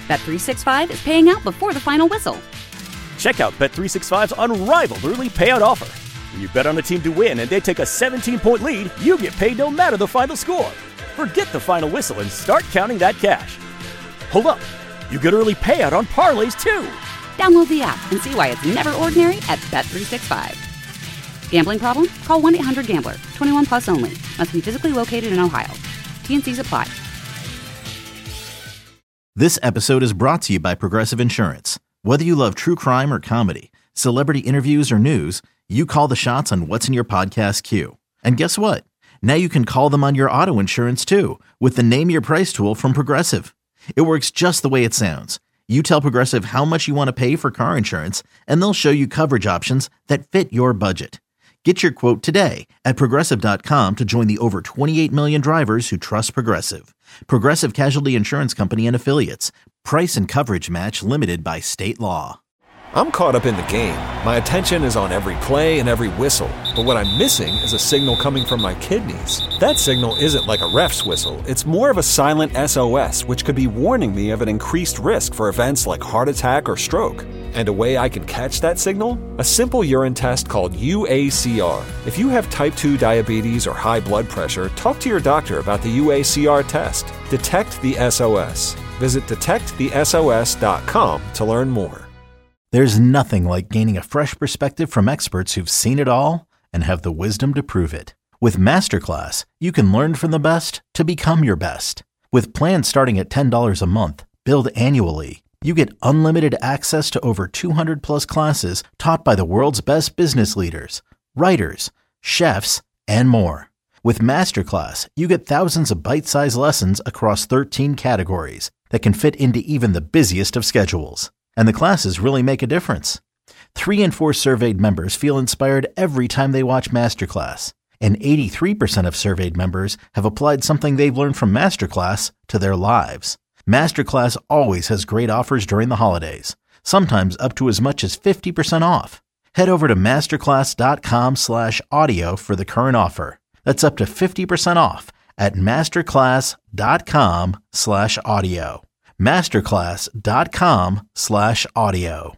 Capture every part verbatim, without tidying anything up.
Bet three sixty-five is paying out before the final whistle. Check out Bet three sixty-five's unrivaled early payout offer. When you bet on a team to win and they take a seventeen-point lead, you get paid no matter the final score. Forget the final whistle and start counting that cash. Hold up. You get early payout on parlays, too. Download the app and see why it's never ordinary at Bet three sixty-five. Gambling problem? Call one eight hundred gambler. twenty-one plus only. Must be physically located in Ohio. T N Cs apply. This episode is brought to you by Progressive Insurance. Whether you love true crime or comedy, celebrity interviews or news, you call the shots on what's in your podcast queue. And guess what? Now you can call them on your auto insurance too with the Name Your Price tool from Progressive. It works just the way it sounds. You tell Progressive how much you want to pay for car insurance, and they'll show you coverage options that fit your budget. Get your quote today at Progressive dot com to join the over twenty-eight million drivers who trust Progressive. Progressive Casualty Insurance Company and Affiliates. Price and coverage match limited by state law. I'm caught up in the game. My attention is on every play and every whistle. But what I'm missing is a signal coming from my kidneys. That signal isn't like a ref's whistle. It's more of a silent S O S, which could be warning me of an increased risk for events like heart attack or stroke. And a way I can catch that signal? A simple urine test called U A C R. If you have type two diabetes or high blood pressure, talk to your doctor about the U A C R test. Detect the S O S. Visit detect the S O S dot com to learn more. There's nothing like gaining a fresh perspective from experts who've seen it all and have the wisdom to prove it. With Masterclass, you can learn from the best to become your best. With plans starting at ten dollars a month, billed annually, you get unlimited access to over two hundred plus classes taught by the world's best business leaders, writers, chefs, and more. With Masterclass, you get thousands of bite-sized lessons across thirteen categories that can fit into even the busiest of schedules. And the classes really make a difference. Three in four surveyed members feel inspired every time they watch Masterclass. And eighty-three percent of surveyed members have applied something they've learned from Masterclass to their lives. Masterclass always has great offers during the holidays, sometimes up to as much as fifty percent off. Head over to masterclass.com slash audio for the current offer. That's up to fifty percent off at masterclass.com slash audio. Masterclass.com slash audio.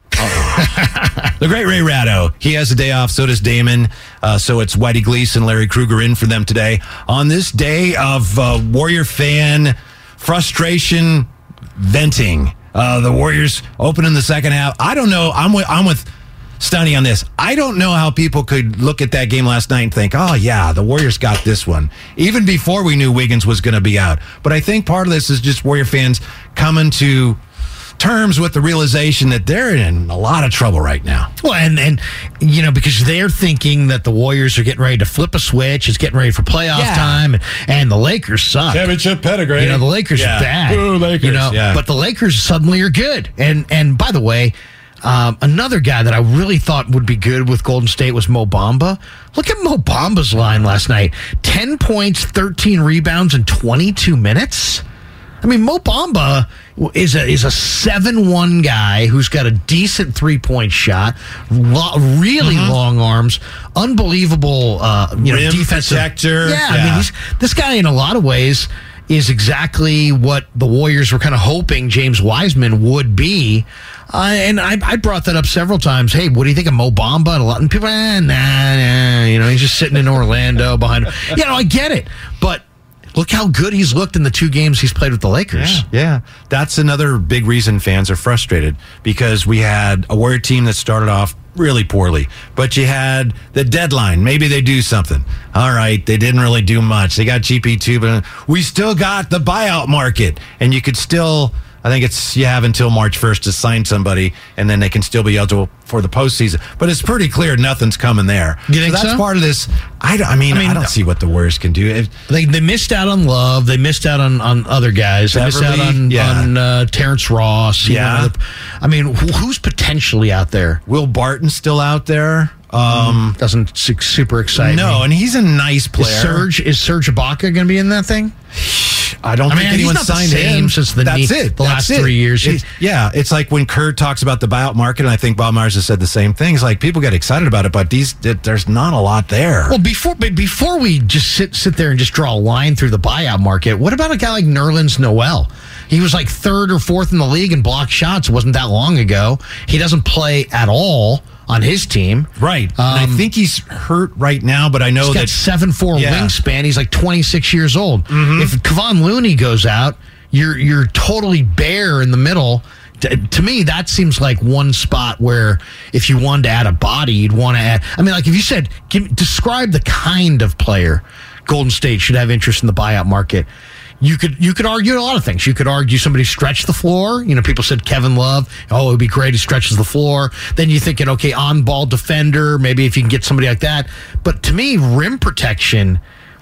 The great Ray Ratto. He has a day off. So does Damon. Uh, so it's Whitey Gleason, Larry Krueger in for them today. On this day of uh, Warrior fan frustration venting. Uh, the Warriors open in the second half. I don't know. I'm with, I'm with Stunny on this. I don't know how people could look at that game last night and think, oh, yeah, the Warriors got this one, even before we knew Wiggins was going to be out. But I think part of this is just Warrior fans coming to terms with the realization that they're in a lot of trouble right now. Well, and, and you know, because they're thinking that the Warriors are getting ready to flip a switch, it's getting ready for playoff yeah. time, and, and the Lakers suck. Championship pedigree. You know, the Lakers yeah. are bad. Ooh, Lakers. You know, yeah. But the Lakers suddenly are good. And, and by the way, Um, another guy that I really thought would be good with Golden State was Mo Bamba. Look at Mo Bamba's line last night. ten points, thirteen rebounds in twenty-two minutes. I mean, Mo Bamba is a is a seven one guy who's got a decent three-point shot, lo- really mm-hmm. long arms, unbelievable uh, you know, rim defensive protector. Yeah, yeah, I mean, he's, this guy in a lot of ways is exactly what the Warriors were kind of hoping James Wiseman would be. Uh, and I, I brought that up several times. Hey, what do you think of Mo Bamba? And a lot of people, eh, nah, nah. You know, he's just sitting in Orlando behind him. You know, I get it. But look how good he's looked in the two games he's played with the Lakers. Yeah, yeah. That's another big reason fans are frustrated, because we had a Warrior team that started off really poorly, but you had the deadline. Maybe they do something. All right, they didn't really do much. They got G P two, but we still got the buyout market, and you could still, I think it's, you have until March first to sign somebody, and then they can still be eligible for the postseason. But it's pretty clear nothing's coming there. You think so that's so? part of this. I, don't, I, mean, I mean, I don't see what the Warriors can do. If, they they missed out on Love. They missed out on, on other guys. They Beverly, missed out on, yeah. on uh, Terrence Ross. Yeah. Know, I mean, who, who's potentially out there? Will Barton still out there? Um, Doesn't su- super excite no, me. and he's a nice player. Is Serge, is Serge Ibaka going to be in that thing? I don't I think mean, anyone he's not signed the same him. since the, That's knee, it. the That's last it. three years. It's, yeah, it's like when Kurt talks about the buyout market, and I think Bob Myers has said the same thing. It's like people get excited about it, but these there's not a lot there. Well, before before we just sit sit there and just draw a line through the buyout market, what about a guy like Nerlens Noel? He was like third or fourth in the league in blocked shots. It wasn't that long ago. He doesn't play at all on his team. Right. Um, and I think he's hurt right now, but I know he's got that seven four yeah. wingspan. He's like twenty-six years old. Mm-hmm. If Kevon Looney goes out, you're you're totally bare in the middle. To, to me, that seems like one spot where if you wanted to add a body, you'd want to add. I mean, like if you said, give, describe the kind of player Golden State should have interest in the buyout market. You could you could argue a lot of things. You could argue somebody stretched the floor. You know, people said Kevin Love. Oh, it would be great he stretches the floor. Then you're thinking, okay, on-ball defender. Maybe if you can get somebody like that. But to me, rim protection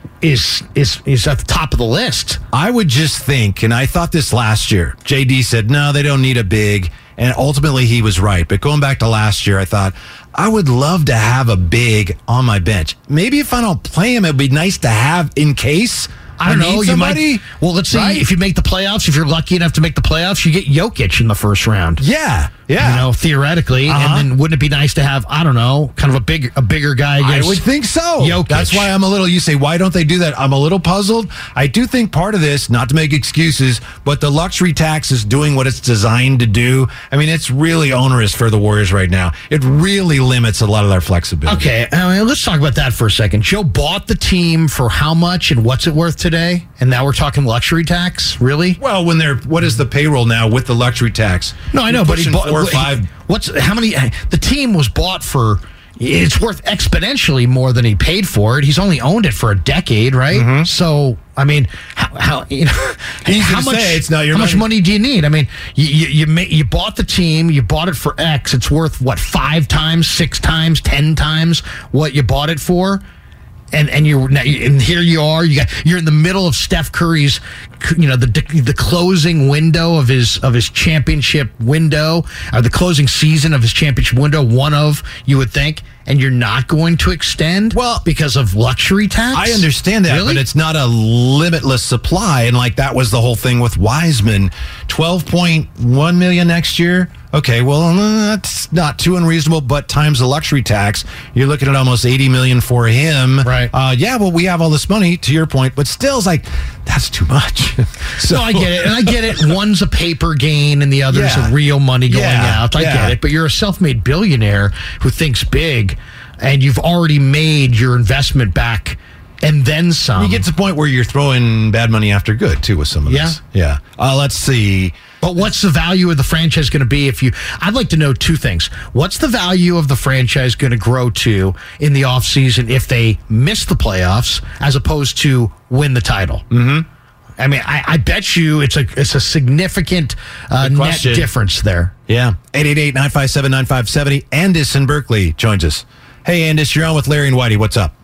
is is is at the top of the list. I would just think, and I thought this last year, J D said, no, they don't need a big, and ultimately he was right. But going back to last year, I thought, I would love to have a big on my bench. Maybe if I don't play him, it would be nice to have in case I don't I know. need You somebody. might. Well, let's see. Right? If you make the playoffs, if you're lucky enough to make the playoffs, you get Jokic in the first round. Yeah, yeah. You know, theoretically, Uh-huh. and then wouldn't it be nice to have, I don't know, kind of a big a bigger guy I against would think so. Jokic. That's why I'm a little, you say, why don't they do that? I'm a little puzzled. I do think part of this, not to make excuses, but the luxury tax is doing what it's designed to do. I mean, it's really onerous for the Warriors right now. It really limits a lot of their flexibility. Okay, I mean, let's talk about that for a second. Joe bought the team for how much and what's it worth today? And now we're talking luxury tax? Really? Well, when they're, what is the payroll now with the luxury tax? No, I know, You're but he pushing bought four or he- five. What's how many? The team was bought for. It's worth exponentially more than he paid for it. He's only owned it for a decade, right? Mm-hmm. So, I mean, how, how you know? Easy how to much? say, it's not your how much money. money do you need? I mean, you you you, ma- you bought the team, you bought it for X. It's worth what, five times, six times, ten times what you bought it for. And and you're and here you are. You got you're in the middle of Steph Curry's, you know, the the closing window of his of his championship window, or the closing season of his championship window. One of, you would think, and you're not going to extend Well, because of luxury tax. I understand that, Really? but it's not a limitless supply. And like that was the whole thing with Wiseman, twelve point one million next year. Okay, well, that's not too unreasonable, but times the luxury tax, you're looking at almost eighty million for him. Right. Uh, yeah, well, we have all this money, to your point, but still, it's like, that's too much. So No, I get it, and I get it. One's a paper gain, and the other's Yeah. a real money going Yeah, out. I yeah. get it, but you're a self-made billionaire who thinks big, and you've already made your investment back, and then some. You get to the point where you're throwing bad money after good, too, with some of Yeah. this. Yeah. Uh, let's see. But what's the value of the franchise going to be if you... I'd like to know two things. What's the value of the franchise going to grow to in the offseason if they miss the playoffs as opposed to win the title? Mm-hmm. I mean, I, I bet you it's a it's a significant uh, Good net question. difference there. Yeah. eight eight eight, nine five seven, nine five seven zero. Andis in Berkeley joins us. Hey, Andis, you're on with Larry and Whitey. What's up?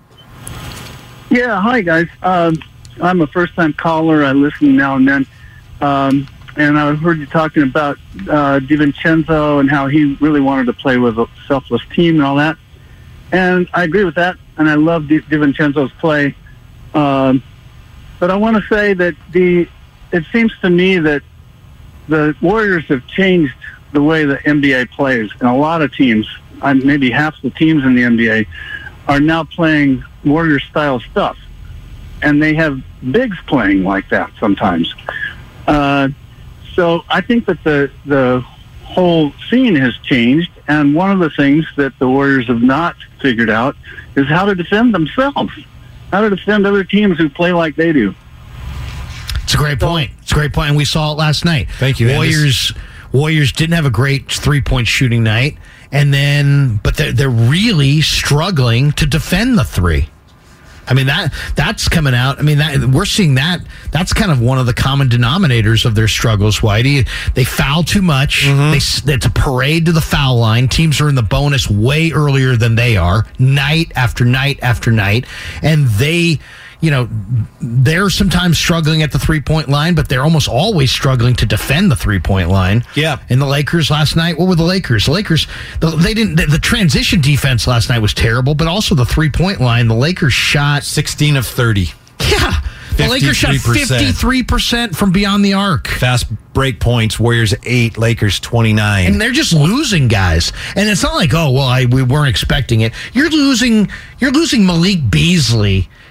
Yeah, hi guys. Um, I'm a first-time caller. I listen now and then, um, and I heard you talking about uh, DiVincenzo and how he really wanted to play with a selfless team and all that. And I agree with that, and I love Di- DiVincenzo's play. Um, but I want to say that the it seems to me that the Warriors have changed the way the N B A plays, and a lot of teams, uh, maybe half the teams in the N B A, are now playing Warrior-style stuff. And they have bigs playing like that sometimes. Uh, so I think that the the whole scene has changed, and one of the things that the Warriors have not figured out is how to defend themselves, how to defend other teams who play like they do. It's a great point. It's a great point, and we saw it last night. Thank you, Andis. Warriors. Warriors didn't have a great three-point shooting night, and then, but they're they're really struggling to defend the three. I mean, that that's coming out. I mean, that we're seeing that. That's kind of one of the common denominators of their struggles, Whitey. They foul too much. Mm-hmm. They, it's a parade to the foul line. Teams are in the bonus way earlier than they are, night after night after night. And they, you know, they're sometimes struggling at the three-point line, but they're almost always struggling to defend the three-point line. Yeah. And the Lakers last night, what were the Lakers? The Lakers, the, they didn't. The, the transition defense last night was terrible, but also the three-point line. The Lakers shot sixteen of thirty. Yeah. The Lakers shot fifty-three percent. fifty-three percent from beyond the arc. Fast break points, Warriors eight, Lakers twenty-nine. And they're just losing guys. And it's not like, oh, well, I, we weren't expecting it. You're losing you're losing Malik Beasley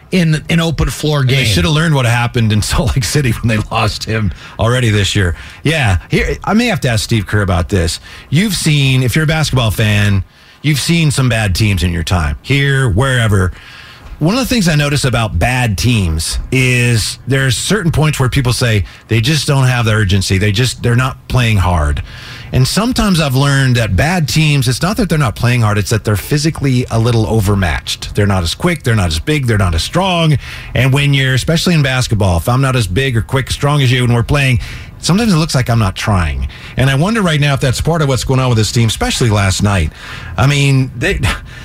in an open floor game. And they should have learned what happened in Salt Lake City when they lost him already this year. Yeah, here I may have to ask Steve Kerr about this. You've seen, if you're a basketball fan, you've seen some bad teams in your time, here, wherever. One of the things I notice about bad teams is there's certain points where people say they just don't have the urgency. They just, they're not playing hard. And sometimes I've learned that bad teams, it's not that they're not playing hard, it's that they're physically a little overmatched. They're not as quick, they're not as big, they're not as strong. And when you're, especially in basketball, if I'm not as big or quick, strong as you when we're playing, sometimes it looks like I'm not trying. And I wonder right now if that's part of what's going on with this team, especially last night. I mean, they...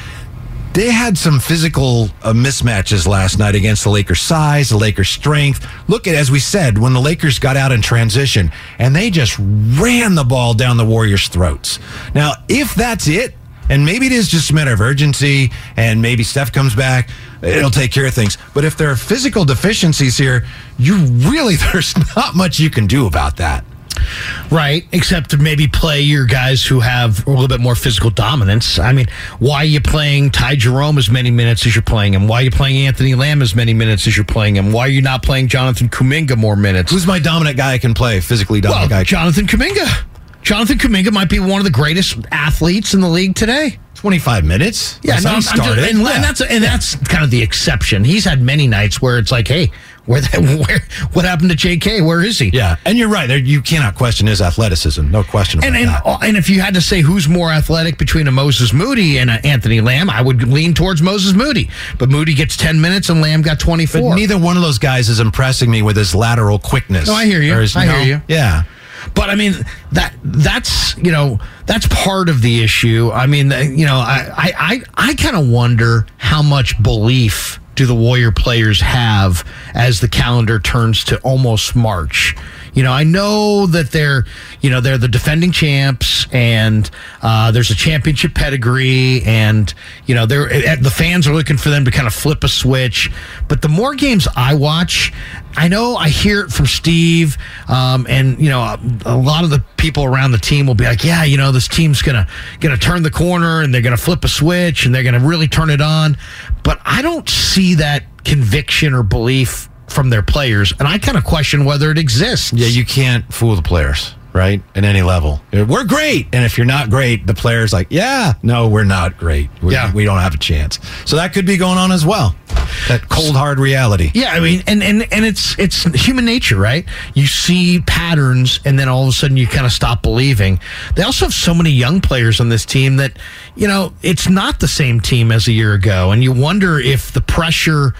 They had some physical uh, mismatches last night against the Lakers' size, the Lakers' strength. Look at, as we said, when the Lakers got out in transition, and they just ran the ball down the Warriors' throats. Now, if that's it, and maybe it is just a matter of urgency, and maybe Steph comes back, it'll take care of things. But if there are physical deficiencies here, you really, there's not much you can do about that. Right, except to maybe play your guys who have a little bit more physical dominance. I mean, why are you playing Ty Jerome as many minutes as you're playing him? Why are you playing Anthony Lamb as many minutes as you're playing him? Why are you not playing Jonathan Kuminga more minutes? Who's my dominant guy I can play, physically dominant well, guy? Jonathan Kuminga. Jonathan Kuminga might be one of the greatest athletes in the league today. twenty-five minutes? Yeah, that's no, how he started. Just, and, yeah. and that's and that's kind of the exception. He's had many nights where it's like, hey, where, where what happened to J K? Where is he? Yeah, and you're right. There, you cannot question his athleticism. No question about and, and, that. And if you had to say who's more athletic between a Moses Moody and a Anthony Lamb, I would lean towards Moses Moody. But Moody gets ten minutes and Lamb got twenty-four. But neither one of those guys is impressing me with his lateral quickness. No, I hear you. His, I you hear know, you. Yeah. But I mean that that's you know that's part of the issue. I mean you know I I I, I kind of wonder how much belief do the Warrior players have as the calendar turns to almost March. You know, I know that they're, you know, they're the defending champs, and uh, there's a championship pedigree, and you know, they're the fans are looking for them to kind of flip a switch. But the more games I watch, I know I hear it from Steve, um, and you know, a, a lot of the people around the team will be like, "Yeah, you know, this team's gonna gonna turn the corner, and they're gonna flip a switch, and they're gonna really turn it on." But I don't see that conviction or belief from their players, and I kind of question whether it exists. Yeah, you can't fool the players, right? At any level. We're great. And if you're not great, the player's like, yeah, no, we're not great. We're, yeah. We don't have a chance. So that could be going on as well. That cold, hard reality. Yeah, I mean, and, and, and it's it's human nature, right? You see patterns, and then all of a sudden you kind of stop believing. They also have so many young players on this team that, you know, it's not the same team as a year ago. And you wonder if the pressure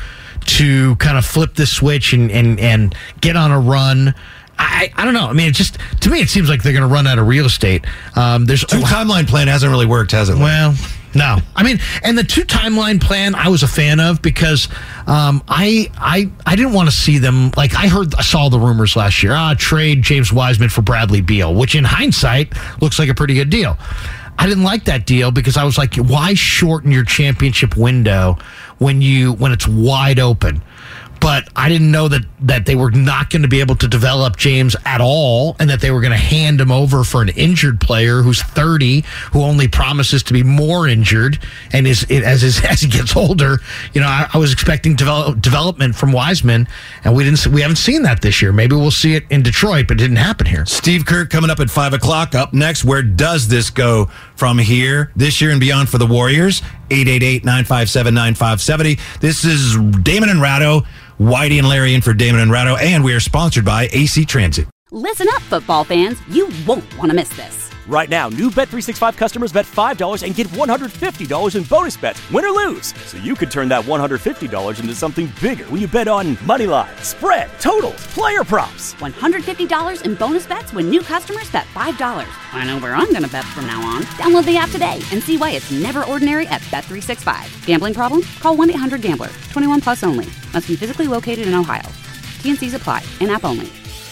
to kind of flip the switch and, and, and get on a run. I, I don't know. I mean, it just, to me, it seems like they're going to run out of real estate. Um, there's two oh, timeline plan hasn't really worked, has it? Well, no. I mean, and the two timeline plan I was a fan of because um, I I I didn't want to see them, like I heard, I saw the rumors last year, ah, trade James Wiseman for Bradley Beal, which in hindsight looks like a pretty good deal. I didn't like that deal because I was like, why shorten your championship window when you when it's wide open? But I didn't know that, that they were not going to be able to develop James at all, and that they were going to hand him over for an injured player who's thirty, who only promises to be more injured, and is as his, as he gets older. You know, I, I was expecting develop, development from Wiseman, and we didn't. We haven't seen that this year. Maybe we'll see it in Detroit, but it didn't happen here. Steve Kerr coming up at five o'clock. Up next, where does this go from here this year and beyond for the Warriors? eight eight eight, nine five seven, nine five seven zero. This is Damon and Ratto. Whitey and Larry in for Damon and Ratto, and we are sponsored by A C Transit. Listen up, football fans. You won't want to miss this. Right now, new Bet three sixty-five customers bet five dollars and get one hundred fifty dollars in bonus bets, win or lose. So you could turn that one hundred fifty dollars into something bigger when you bet on money line, spread, totals, player props. one hundred fifty dollars in bonus bets when new customers bet five dollars. I know where I'm going to bet from now on. Download the app today and see why it's never ordinary at Bet three sixty-five. Gambling problem? Call one eight hundred gambler. twenty-one plus only. Must be physically located in Ohio. T N Cs apply. In-app only.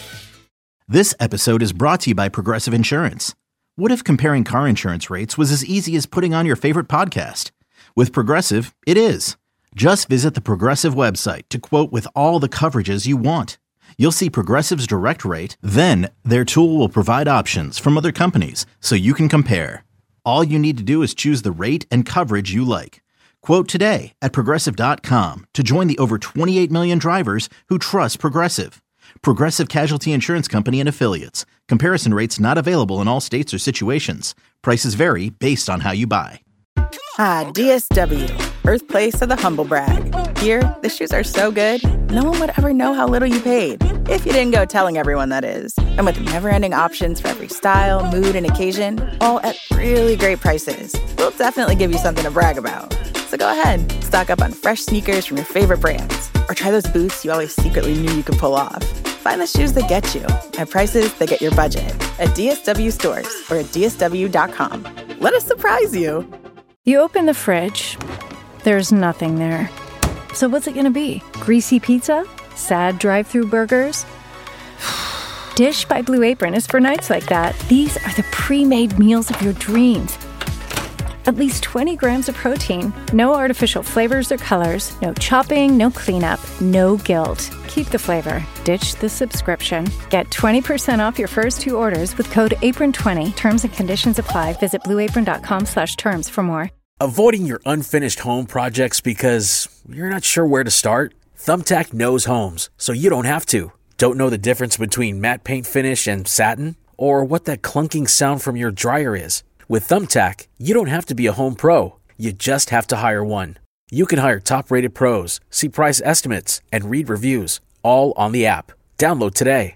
This episode is brought to you by Progressive Insurance. What if comparing car insurance rates was as easy as putting on your favorite podcast? With Progressive, it is. Just visit the Progressive website to quote with all the coverages you want. You'll see Progressive's direct rate, then their tool will provide options from other companies so you can compare. All you need to do is choose the rate and coverage you like. Quote today at Progressive dot com to join the over twenty-eight million drivers who trust Progressive. Progressive Casualty Insurance Company and Affiliates. Comparison rates not available in all states or situations. Prices vary based on how you buy. Ah, D S W, birthplace of the humble brag. Here, the shoes are so good, no one would ever know how little you paid. If you didn't go telling everyone, that is. And with never-ending options for every style, mood, and occasion, all at really great prices, we'll definitely give you something to brag about. So go ahead, stock up on fresh sneakers from your favorite brands, or try those boots you always secretly knew you could pull off. Find the shoes that get you at prices that get your budget at D S W stores or at D S W dot com. Let us surprise you. You open the fridge, there's nothing there. So what's it gonna be? Greasy pizza? Sad drive-thru burgers? Dish by Blue Apron is for nights like that. These are the pre-made meals of your dreams. At least twenty grams of protein, no artificial flavors or colors, no chopping, no cleanup, no guilt. Keep the flavor, ditch the subscription. Get twenty percent off your first two orders with code apron twenty. Terms and conditions apply. Visit blueapron.com slash terms for more. Avoiding your unfinished home projects because you're not sure where to start? Thumbtack knows homes, so you don't have to. Don't know the difference between matte paint finish and satin? Or what that clunking sound from your dryer is? With Thumbtack, you don't have to be a home pro. You just have to hire one. You can hire top-rated pros, see price estimates, and read reviews, all on the app. Download today.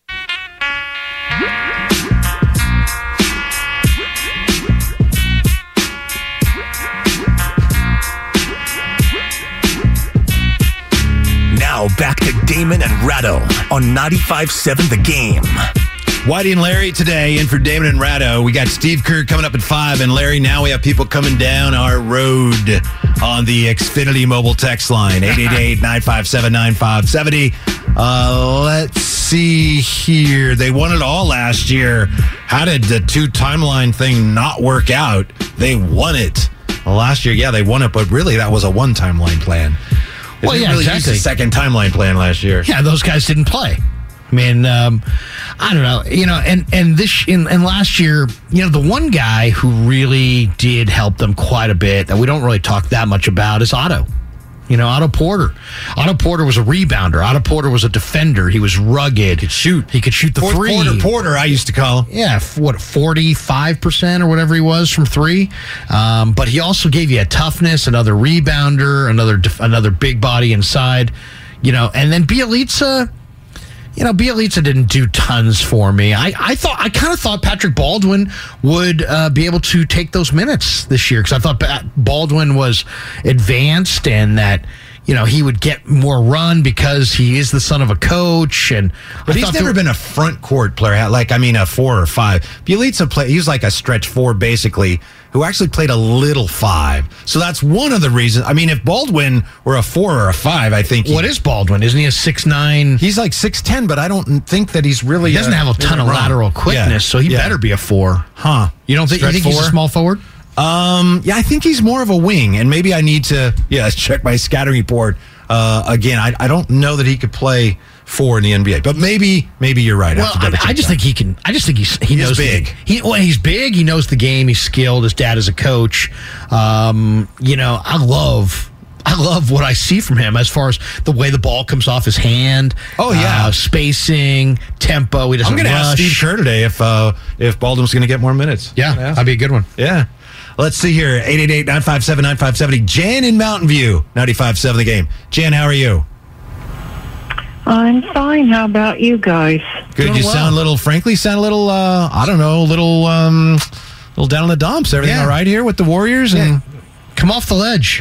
Now back to Damon and Ratto on ninety-five point seven The Game. Whitey and Larry today in for Damon and Ratto. We got Steve Kerr coming up at five, and Larry, now we have people coming down our road on the Xfinity mobile text line, eight eight eight, nine five seven, nine five seven zero. Uh, let's see here. They won it all last year. How did the two timeline thing not work out? They won it. Well, last year, yeah, they won it, but really that was a one timeline plan. They well, yeah, really exactly. used the second timeline plan last year. Yeah, those guys didn't play. I mean, um, I don't know, you know, and, and this, in, and last year, you know, the one guy who really did help them quite a bit that we don't really talk that much about is Otto. You know, Otto Porter. Otto Porter was a rebounder. Otto Porter was a defender. He was rugged. He could shoot. He could shoot the Fourth three. Porter, Porter, I used to call him. Yeah, what, forty-five percent or whatever he was from three. Um, but he also gave you a toughness, another rebounder, another def- another big body inside. You know, and then Bielitsa. You know, Bielitsa didn't do tons for me. I, I thought I kind of thought Patrick Baldwin would uh, be able to take those minutes this year because I thought ba- Baldwin was advanced and that, you know, he would get more run because he is the son of a coach. And but I he's never there, been a front court player, like, I mean, a four or five. Bielitsa play. He was like a stretch four, basically, who actually played a little five. So that's one of the reasons. I mean, if Baldwin were a four or a five, I think. What is Baldwin? Isn't he a six nine? He's like six ten, but I don't think that he's really. He doesn't a, have a ton of wrong. lateral quickness, yeah. so he yeah. better be a four. Huh. You don't think, you think he's a small forward? Um, yeah, I think he's more of a wing, and maybe I need to, yeah, check my scouting report. Uh, again, I, I don't know that he could play four in the N B A, but maybe maybe you're right. Well, I, I just that. think he can. I just think he's he he's knows big. The, he well, he's big. He knows the game. He's skilled. His dad is a coach. Um, you know, I love. I love what I see from him as far as the way the ball comes off his hand. Oh yeah, uh, spacing, tempo. He doesn't. I'm going to ask Steve Kerr today if uh, if Baldwin's going to get more minutes. Yeah, that'd be a good one. Yeah. Let's see here. eight eight eight, nine five seven, nine five seven zero. Jan in Mountain View, ninety-five point seven The Game. Jan, how are you? I'm fine. How about you guys? Good. Doing you well. sound a little, frankly, sound a little, uh, I don't know, a little, um, little down in the dumps. Everything yeah. all right here with the Warriors? And yeah. Come off the ledge.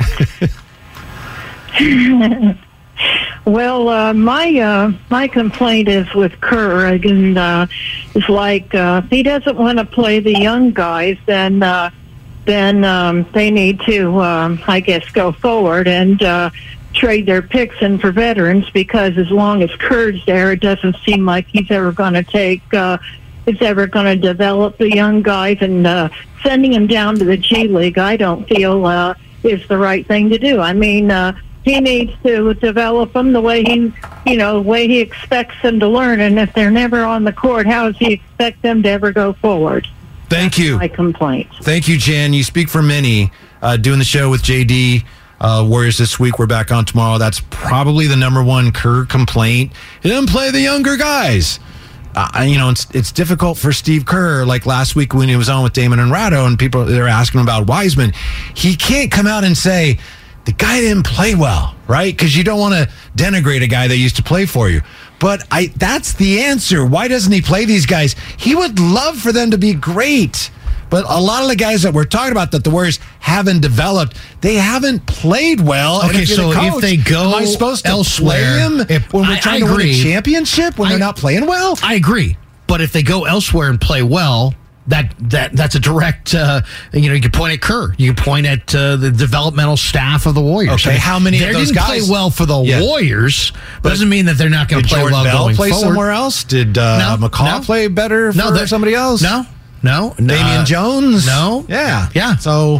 Well, uh, my uh, my complaint is with Kerr, and uh, it's like uh, if he doesn't want to play the young guys, then uh, then um, they need to, um, I guess, go forward and uh, trade their picks in for veterans. Because as long as Kerr's there, it doesn't seem like he's ever going to take. Uh, is ever going to develop the young guys, and uh, sending them down to the G League, I don't feel uh, is the right thing to do. I mean. Uh, He needs to develop them the way he, you know, the way he expects them to learn. And if they're never on the court, how does he expect them to ever go forward? Thank you. My complaint. Thank you, Jan. You speak for many. uh, doing the show with J D. Uh, Warriors this week. We're back on tomorrow. That's probably the number one Kerr complaint. He didn't play the younger guys. Uh, you know, it's it's difficult for Steve Kerr. Like last week when he was on with Damon and Ratto, and people they're asking him about Wiseman. He can't come out and say the guy didn't play well, right? Because you don't want to denigrate a guy that used to play for you. But I that's the answer. Why doesn't he play these guys? He would love for them to be great. But a lot of the guys that we're talking about that the Warriors haven't developed, they haven't played well. Okay, if so the coach, if they go am I supposed to elsewhere, play him if, when we're I, trying I to agree. win a championship when I, they're not playing well? I agree. But if they go elsewhere and play well, that that that's a direct, uh, you know, you can point at Kerr. You can point at uh, the developmental staff of the Warriors. Okay, I mean, how many they of those didn't guys play well for the yeah. Warriors? But doesn't mean that they're not going to play Jordan well Bell going play forward. somewhere else? Did uh, No, McCaw no. play better for No, somebody else? No, no. Damian uh, Jones? No. Yeah. Yeah. So,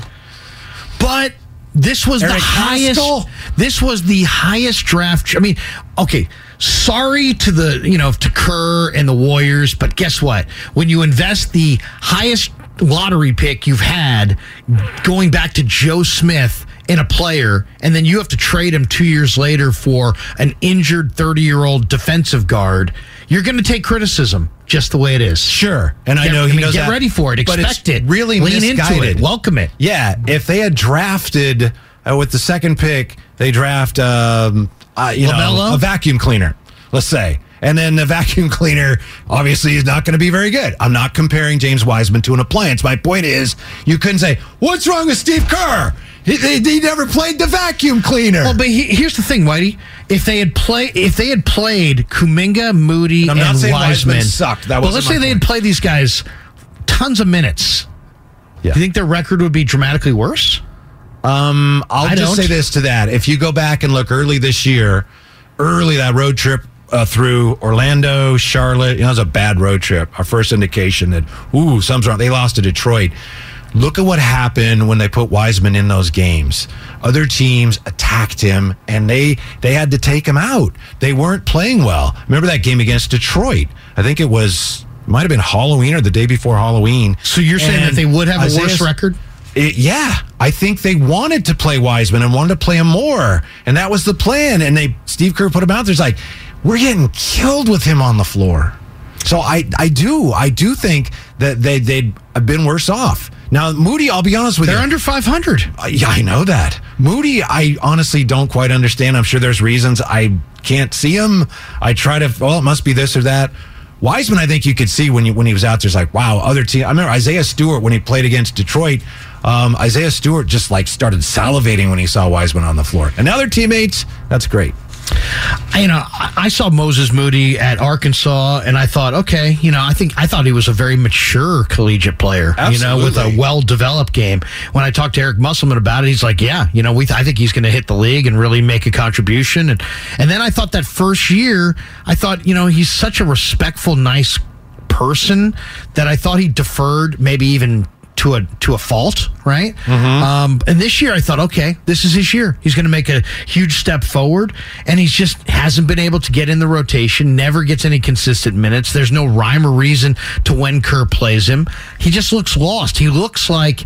but this was Eric the highest. Haskell? This was the highest draft. I mean, okay. Sorry to the you know to Kerr and the Warriors, but guess what? When you invest the highest lottery pick you've had, going back to Joe Smith in a player, and then you have to trade him two years later for an injured thirty-year-old defensive guard, you're going to take criticism just the way it is. Sure. And Get, I know I he mean, knows get that, ready for it. but Expect it's it. really Lean misguided. into it. Welcome it. Yeah. If they had drafted uh, with the second pick, they draft um, uh, you LaMelo? know a vacuum cleaner, let's say. And then the vacuum cleaner obviously is not going to be very good. I'm not comparing James Wiseman to an appliance. My point is, you couldn't say, what's wrong with Steve Kerr? He, he, he never played the vacuum cleaner. Well, but he, here's the thing, Whitey. If they had play, if they had played Kuminga, Moody, I'm and not saying Wiseman, Wiseman sucked. That but wasn't let's my say they point. had played these guys tons of minutes. Yeah. Do you think their record would be dramatically worse? Um, I'll I just don't. say this to that. If you go back and look early this year, early that road trip uh, through Orlando, Charlotte, you know, it was a bad road trip. Our first indication that, ooh, something's wrong. They lost to Detroit. Look at what happened when they put Wiseman in those games. Other teams attacked him, and they they had to take him out. They weren't playing well. Remember that game against Detroit? I think it was, might have been Halloween or the day before Halloween. So you're saying that And they would have a worse Isaiah's- record? It, yeah, I think they wanted to play Wiseman and wanted to play him more, and that was the plan. And they, Steve Kerr put him out there. It's like, we're getting killed with him on the floor. So I, I do, I do think that they they'd have been worse off. Now Moody, I'll be honest with They're you, under five hundred. Uh, yeah, I know that. Moody, I honestly don't quite understand. I'm sure there's reasons I can't see him. I try to, well, it must be this or that. Wiseman, I think you could see when you, when he was out there, it's like, wow, other team. I remember Isaiah Stewart when he played against Detroit. Um, Isaiah Stewart just like started salivating when he saw Wiseman on the floor. And now their teammates, that's great. I, you know, I I saw Moses Moody at Arkansas, and I thought, okay, you know, I think I thought he was a very mature collegiate player, you know, with a Absolutely. well-developed game. When I talked to Eric Musselman about it, he's like, yeah, you know, we I think he's going to hit the league and really make a contribution. And and then I thought that first year, I thought, you know, he's such a respectful, nice person that I thought he deferred maybe even to a to a fault, right? Um, and this year I thought, okay, this is his year. He's going to make a huge step forward, and he's just hasn't been able to get in the rotation, never gets any consistent minutes. There's no rhyme or reason to when Kerr plays him. He just looks lost. He looks like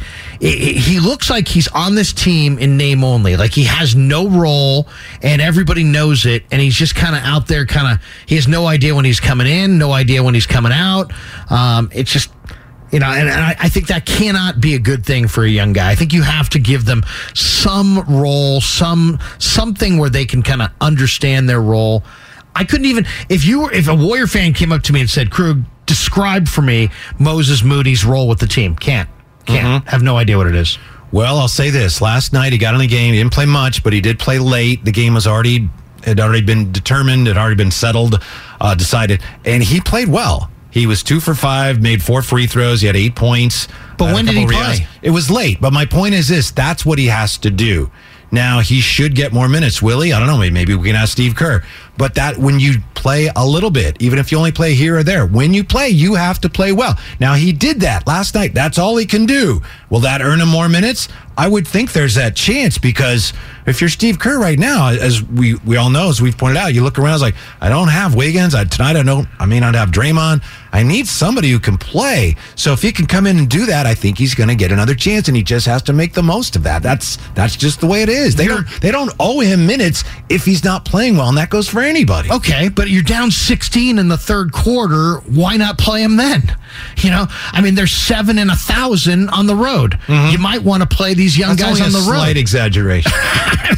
he looks like he's on this team in name only. Like he has no role, and everybody knows it, and he's just kind of out there, kind of, he has no idea when he's coming in, no idea when he's coming out. Um, it's just, You know, and, and I, I think that cannot be a good thing for a young guy. I think you have to give them some role, some something where they can kind of understand their role. I couldn't even, if you were, if a Warrior fan came up to me and said, Krug, describe for me Moses Moody's role with the team. Can't, can't, Mm-hmm. have no idea what it is. Well, I'll say this. Last night he got in the game. He didn't play much, but he did play late. The game was already, had already been determined, had already been settled, uh, decided, and he played well. He was two for five, made four free throws. He had eight points. But uh, when a did he couple play? rebounds. It was late. But my point is this. That's what he has to do. Now, he should get more minutes. Will he? I don't know. Maybe, maybe we can ask Steve Kerr. But that when you play a little bit, even if you only play here or there, when you play, you have to play well. Now, he did that last night. That's all he can do. Will that earn him more minutes? I would think there's that chance because if you're Steve Kerr right now, as we, we all know, as we've pointed out, you look around, it's like, I don't have Wiggins. I, tonight I don't, I may not have Draymond. I need somebody who can play. So if he can come in and do that, I think he's going to get another chance, and he just has to make the most of that. That's that's just the way it is. They don't they don't owe him minutes if he's not playing well, and that goes for anybody. Okay, but you're down sixteen in the third quarter. Why not play him then? You know, I mean, there's seven and a thousand on the road. Mm-hmm. You might want to play these young That's guys on the road. Slight exaggeration. I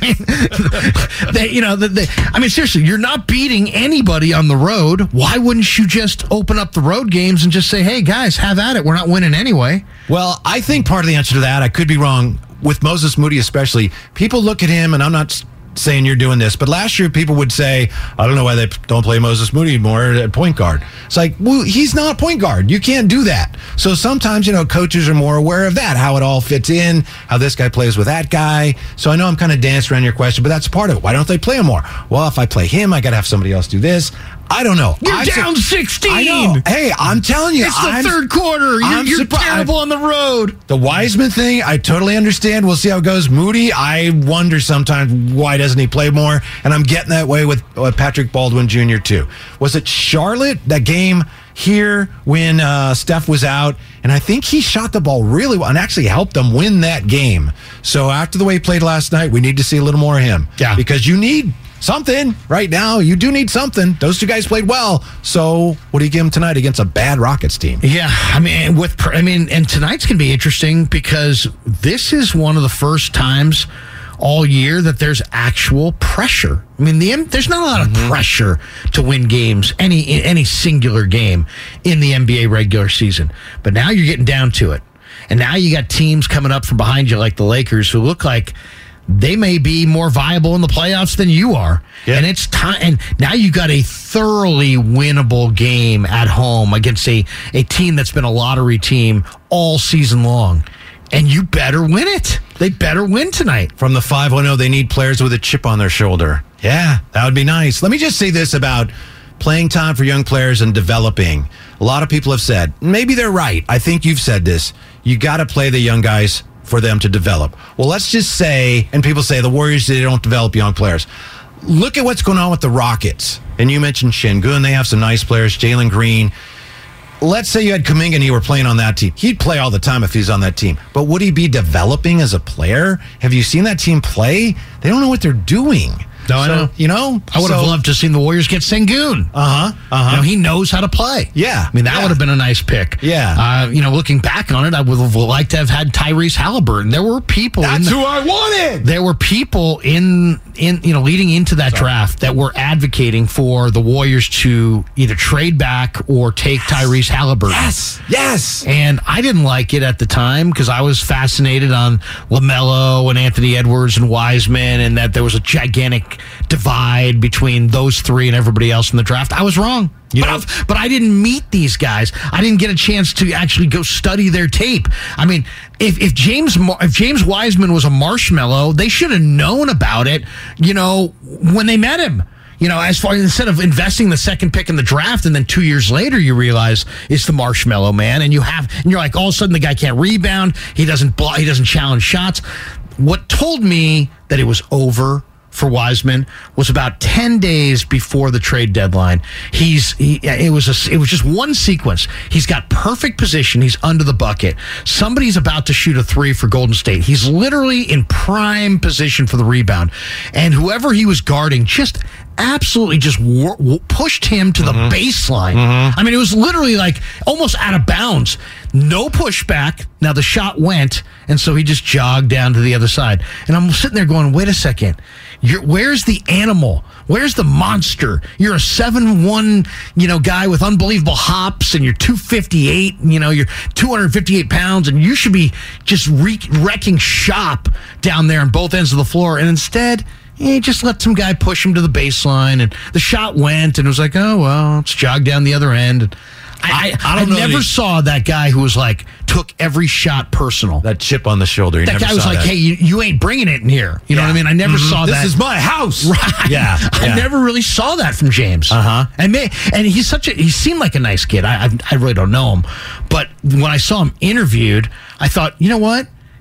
mean, they, you know, they, they, I mean, seriously, you're not beating anybody on the road. Why wouldn't you just open up the road games and just say, "Hey, guys, have at it. We're not winning anyway." Well, I think part of the answer to that, I could be wrong, with Moses Moody especially, people look at him, and I'm not saying you're doing this, but last year people would say, I don't know why they don't play Moses Moody more at point guard. It's like, well, he's not point guard. You can't do that. So sometimes, you know, coaches are more aware of that, how it all fits in, how this guy plays with that guy. So I know I'm kind of dancing around your question, but that's part of it. Why don't they play him more? Well, if I play him, I got to have somebody else do this. I don't know. You're I'm down su- sixteen. I know. Hey, I'm telling you. It's the I'm, third quarter. You're, I'm you're surpri- terrible on the road. The Wiseman thing, I totally understand. We'll see how it goes. Moody, I wonder sometimes why doesn't he play more? And I'm getting that way with uh, Patrick Baldwin Junior too. Was it Charlotte, that game here when uh, Steph was out? And I think he shot the ball really well and actually helped them win that game. So after the way he played last night, we need to see a little more of him. Yeah. Because you need something right now. You do need something. Those two guys played well. So what do you give them tonight against a bad Rockets team? Yeah, I mean, with I mean, and tonight's going to be interesting because this is one of the first times all year that there's actual pressure. I mean, the there's not a lot of mm-hmm. pressure to win games, any any singular game in the N B A regular season. But now you're getting down to it. And now you got teams coming up from behind you like the Lakers who look like they may be more viable in the playoffs than you are. Yeah. And it's time. And now you got a thoroughly winnable game at home against a, a team that's been a lottery team all season long. And you better win it. They better win tonight. From the five one oh, they need players with a chip on their shoulder. Yeah, that would be nice. Let me just say this about playing time for young players and developing. A lot of people have said, maybe they're right. I think you've said this. You got to play the young guys for them to develop. Well, let's just say, and people say the Warriors, they don't develop young players. Look at what's going on with the Rockets. And you mentioned Şengün. They have some nice players. Jalen Green. Let's say you had Kuminga and you were playing on that team. He'd play all the time if he's on that team. But would he be developing as a player? Have you seen that team play? They don't know what they're doing. No, I so, know. You know? I would so, have loved to have seen the Warriors get Şengün. Uh-huh. Uh-huh. You know, he knows how to play. Yeah. I mean, that yeah. would have been a nice pick. Yeah. Uh, you know, looking back on it, I would have liked to have had Tyrese Halliburton. There were people. That's in the, who I wanted. There were people in, in you know, leading into that Sorry. draft that were advocating for the Warriors to either trade back or take yes. Tyrese Halliburton. Yes. Yes. And I didn't like it at the time because I was fascinated on LaMelo and Anthony Edwards and Wiseman and that there was a gigantic divide between those three and everybody else in the draft. I was wrong. You know, but, but I didn't meet these guys. I didn't get a chance to actually go study their tape. I mean, if, if James if James Wiseman was a marshmallow, they should have known about it, you know, when they met him. You know, as far instead of investing the second pick in the draft and then two years later you realize it's the marshmallow man and you have and you're like all of a sudden the guy can't rebound, he doesn't block, he doesn't challenge shots. What told me that it was over for Wiseman was about ten days before the trade deadline. He's he, it was a, it was just one sequence. He's got perfect position. He's under the bucket. Somebody's about to shoot a three for Golden State. He's literally in prime position for the rebound, and whoever he was guarding just absolutely just wor- pushed him to mm-hmm. the baseline. Mm-hmm. I mean, it was literally like almost out of bounds. No pushback. Now the shot went, and so he just jogged down to the other side. And I'm sitting there going, wait a second. You're, where's the animal? Where's the monster? You're a seven one, you know, guy with unbelievable hops, and you're two fifty-eight, you know, you're two hundred fifty-eight pounds, and you should be just re- wrecking shop down there on both ends of the floor. And instead, he just let some guy push him to the baseline, and the shot went, and it was like, oh, well, let's jog down the other end. And I, I, I, don't I know never he, saw that guy who was like, took every shot personal. That chip on the shoulder. You that never guy was saw like, that. hey, you, you ain't bringing it in here. You yeah. know what I mean? I never mm-hmm. saw this that. This is my house. Right. Yeah. I yeah. never really saw that from James. Uh-huh. And may, and he's such a, he seemed like a nice kid. I, I, I really don't know him. But when I saw him interviewed, I thought, you know what?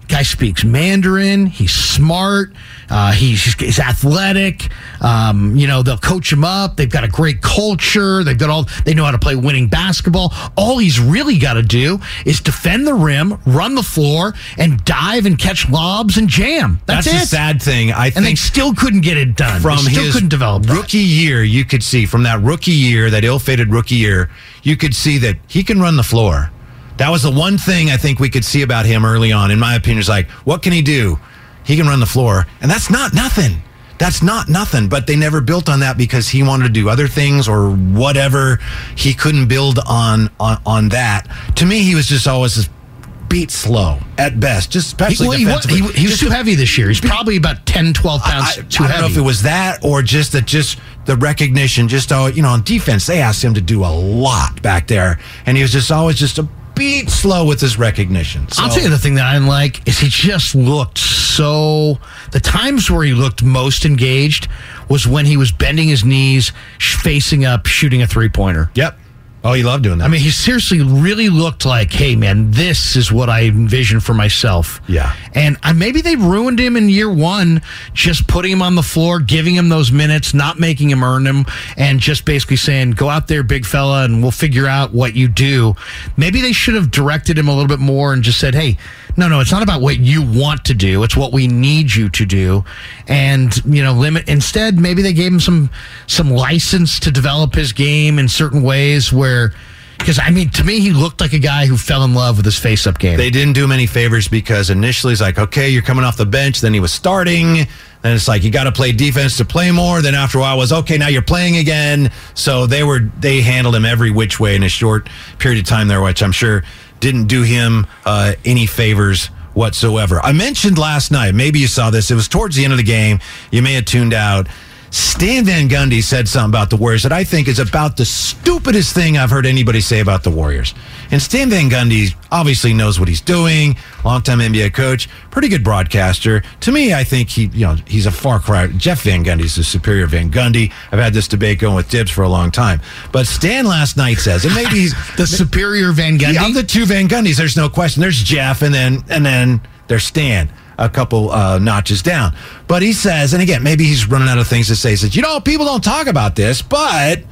guy speaks Mandarin. He's smart. Uh, he's he's athletic. Um, you know, they'll coach him up. They've got a great culture. They've got all. They know how to play winning basketball. All he's really got to do is defend the rim, run the floor, and dive and catch lobs and jam. That's, That's it. the sad thing. I and think they still couldn't get it done. From they still his couldn't develop that. rookie year, you could see from that rookie year, that ill-fated rookie year, you could see that he can run the floor. That was the one thing I think we could see about him early on. In my opinion, is like, what can he do? He can run the floor, and that's not nothing. That's not nothing, but they never built on that because he wanted to do other things or whatever. He couldn't build on on, on that. To me, he was just always this beat slow at best, just especially he, well, he, was, defensively. he, he was too heavy this year. He's probably about ten, twelve pounds I, too I don't heavy. know if it was that or just that, just the recognition, just, oh, you know, on defense, they asked him to do a lot back there, and he was just always just a beat slow with his recognition. So, I'll tell you the thing that I didn't like is he just looked so. The times where he looked most engaged was when he was bending his knees, sh- facing up, shooting a three pointer. Yep. Oh, he loved doing that. I mean, he seriously really looked like, hey, man, this is what I envisioned for myself. Yeah. And uh, maybe they ruined him in year one, just putting him on the floor, giving him those minutes, not making him earn them, and just basically saying, go out there, big fella, and we'll figure out what you do. Maybe they should have directed him a little bit more and just said, hey, no, no, it's not about what you want to do. It's what we need you to do. And, you know, limit. Instead, maybe they gave him some some license to develop his game in certain ways where, because, I mean, to me, he looked like a guy who fell in love with his face-up game. They didn't do him any favors because initially it's like, okay, you're coming off the bench. Then he was starting. Then it's like, you got to play defense to play more. Then after a while it was, okay, now you're playing again. So they were they handled him every which way in a short period of time there, which I'm sure didn't do him uh, any favors whatsoever. I mentioned last night, maybe you saw this, it was towards the end of the game, you may have tuned out, Stan Van Gundy said something about the Warriors that I think is about the stupidest thing I've heard anybody say about the Warriors. And Stan Van Gundy obviously knows what he's doing, longtime N B A coach, pretty good broadcaster. To me, I think he, you know, he's a far cry. Jeff Van Gundy's the superior Van Gundy. I've had this debate going with Dibs for a long time. But Stan last night says, and maybe he's the superior Van Gundy. Yeah, of the two Van Gundys, there's no question. There's Jeff, and then and then there's Stan, a couple uh, notches down. But he says, and again, maybe he's running out of things to say. He says, you know, people don't talk about this, but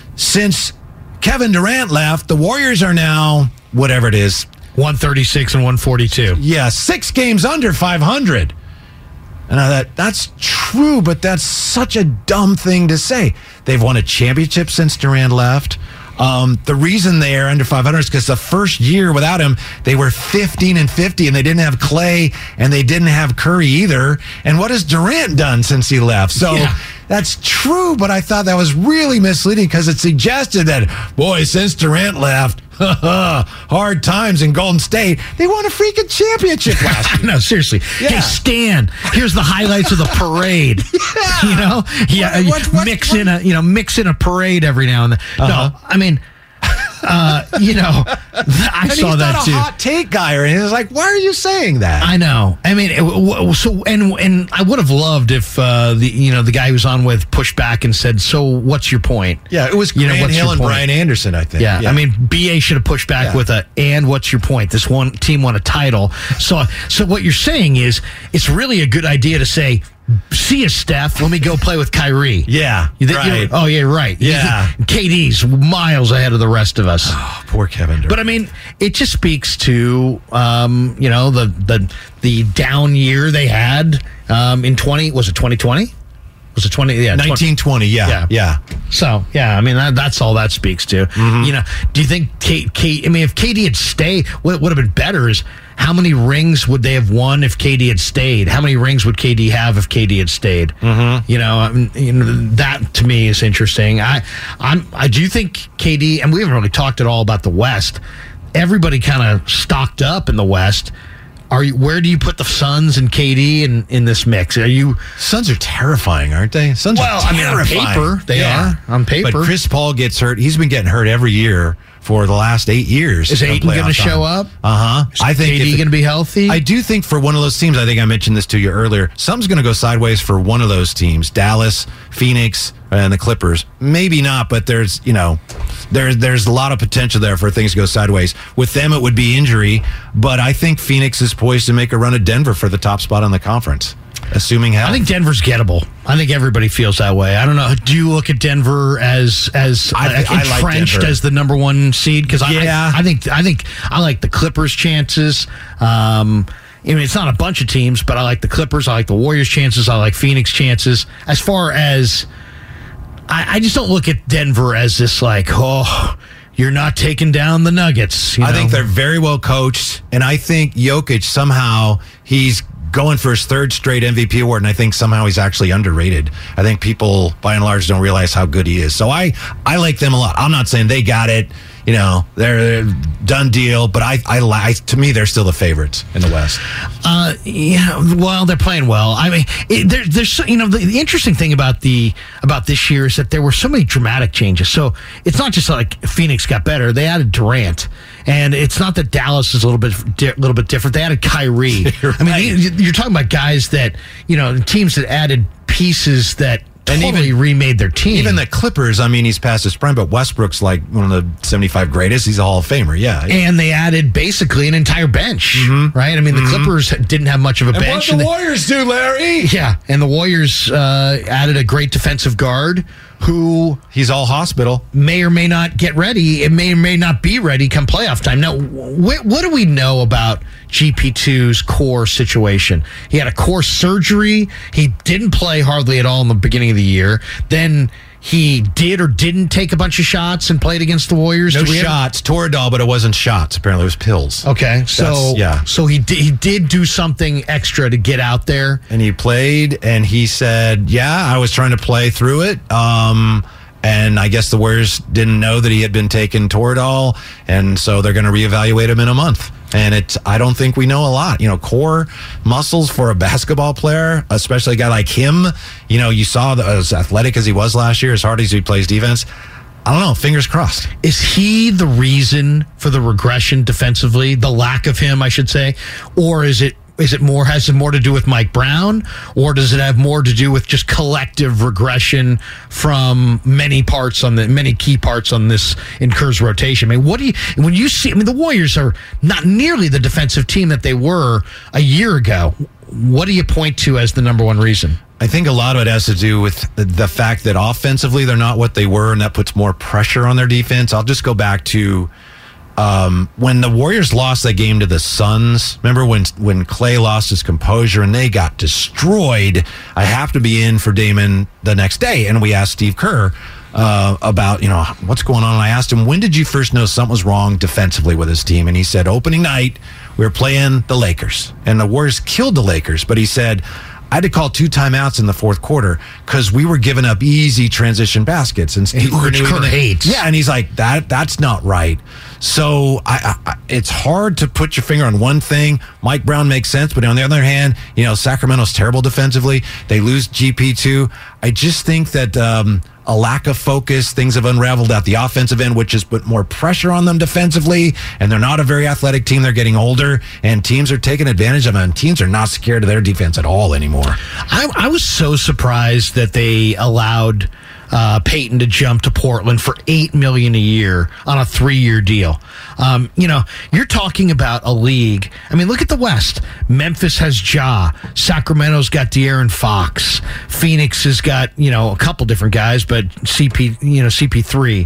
since Kevin Durant left, the Warriors are now, whatever it is, one thirty-six and one forty-two. Yeah, six games under five hundred. And I thought, that's true, but that's such a dumb thing to say. They've won a championship since Durant left. Um, the reason they are under five hundred is because the first year without him, they were fifteen and fifty, and they didn't have Clay, and they didn't have Curry either. And what has Durant done since he left? So yeah. That's true, but I thought that was really misleading because it suggested that, boy, since Durant left, hard times in Golden State. They won a freaking championship last year. No, seriously. Yeah. Hey, Stan, here's the highlights of the parade. Yeah. You know? Yeah, What- what- what- mix what- in a, you know, mix in a parade every now and then. Uh-huh. No, I mean, uh, you know, I and saw he's that not a too. hot take guy or anything. It's like, why are you saying that? I know. I mean, it, w- so and and I would have loved if uh, the you know the guy who was on with pushed back and said, "So what's your point?" Yeah, it was You know, Grant what's Hill your and point? Brian Anderson, I think. Yeah, I mean, B A should have pushed back Yeah. with a, and what's your point? This one team won a title. So, so what you're saying is, it's really a good idea to say, see you, Steph, let me go play with Kyrie. Yeah, You think- right. you're- oh, yeah, right. Yeah. K D's miles ahead of the rest of us. Oh, poor Kevin Durant. But I mean, it just speaks to um, you know the the the down year they had um, in twenty. Was it twenty twenty? Was it twenty? Yeah, nineteen twenty, yeah, Yeah. yeah. So yeah, I mean that, that's all that speaks to. Mm-hmm. You know, do you think Kate? Kate I mean, if K D had stayed, what would have been better is how many rings would they have won if K D had stayed? How many rings would K D have if K D had stayed? Mm-hmm. You know, I mean, you know, that to me is interesting. I, I'm, I do think K D, and we haven't really talked at all about the West. Everybody kind of stocked up in the West. Are you? Where do you put the Suns and K D in, in this mix? Are you? Suns are terrifying, aren't they? Suns Well, are I mean, on terrifying. paper, they are. On paper. But Chris Paul gets hurt. He's been getting hurt every year for the last eight years. Is of Ayton going to playoff show time. up? Uh-huh. I think K D if- going to be healthy? I do think for one of those teams, I think I mentioned this to you earlier, something's going to go sideways for one of those teams. Dallas, Phoenix, and the Clippers. Maybe not, but there's, you know, there's there's a lot of potential there for things to go sideways. With them, it would be injury, but I think Phoenix is poised to make a run at Denver for the top spot in the conference, assuming health. I think Denver's gettable. I think everybody feels that way. I don't know. Do you look at Denver as as I, uh, I like entrenched Denver. as the number one seed? Because Yeah. I, I think I think I like the Clippers' chances. Um, I mean, it's not a bunch of teams, but I like the Clippers. I like the Warriors' chances. I like Phoenix chances. As far as I, I just don't look at Denver as this like, oh, you're not taking down the Nuggets. You I know? think they're very well coached, and I think Jokic somehow he's going for his third straight M V P award, and I think somehow he's actually underrated. I think people, by and large, don't realize how good he is. So I, I like them a lot. I'm not saying they got it. You know, they're a done deal, but I, I, I, to me, they're still the favorites in the West. Uh, yeah, well, they're playing well. I mean, it, there, there's so, you know the, the interesting thing about the about this year is that there were so many dramatic changes. So it's not just like Phoenix got better; they added Durant, and it's not that Dallas is a little bit di- little bit different. They added Kyrie. I mean, you- you're talking about guys that you know teams that added pieces that. And totally even- remade their team. Even the Clippers, I mean, he's past his prime, but Westbrook's like one of the seventy-five greatest. He's a Hall of Famer, yeah. And they added basically an entire bench, mm-hmm. right? I mean, the Mm-hmm. Clippers didn't have much of a And bench. what the they- Warriors do, Larry? Yeah, and the Warriors uh, added a great defensive guard who he's all hospital. May or may not get ready. It may or may not be ready come playoff time. Now, wh- what do we know about G P two's core situation? He had a core surgery. He didn't play hardly at all in the beginning of the year. Then he did or didn't take a bunch of shots and played against the Warriors. No Do we have- shots. Toradol, but it wasn't shots. Apparently, it was pills. Okay, so That's- yeah. so he did, he did do something extra to get out there. And he played, and he said, yeah, I was trying to play through it. Um, and I guess the Warriors didn't know that he had been taking Toradol, and so they're going to reevaluate him in a month. And it's, I don't think we know a lot. You know, core muscles for a basketball player, especially a guy like him. You know, you saw the, as athletic as he was last year, as hard as he plays defense. I don't know. Fingers crossed. Is he the reason for the regression defensively, the lack of him, I should say? Or is it is it more has it more to do with Mike Brown, or does it have more to do with just collective regression from many parts on the many key parts on this in Kerr's rotation? I mean, what do you when you see? I mean, the Warriors are not nearly the defensive team that they were a year ago. What do you point to as the number one reason? I think a lot of it has to do with the fact that offensively they're not what they were, and that puts more pressure on their defense. I'll just go back to um, when the Warriors lost that game to the Suns. Remember when when Clay lost his composure and they got destroyed? I have to be in for Damon the next day, and we asked Steve Kerr uh, about, you know, what's going on. And I asked him, when did you first know something was wrong defensively with his team? And he said, opening night, we were playing the Lakers, and the Warriors killed the Lakers. But he said, I had to call two timeouts in the fourth quarter because we were giving up easy transition baskets. And Steve Which Kerr Kerr hates. Yeah, and he's like, that that's not right. So I, I, it's hard to put your finger on one thing. Mike Brown makes sense, but on the other hand, you know, Sacramento's terrible defensively. They lose G P two. I just think that um, a lack of focus, things have unraveled at the offensive end, which has put more pressure on them defensively, and they're not a very athletic team. They're getting older, and teams are taking advantage of them, and teams are not scared of their defense at all anymore. I, I was so surprised that they allowed uh, Peyton to jump to Portland for eight million dollars a year on a three-year deal. Um, you know, you're talking about a league. I mean, look at the West. Memphis has Ja. Sacramento's got De'Aaron Fox. Phoenix has got, you know, a couple different guys, but C P, you know, C P three.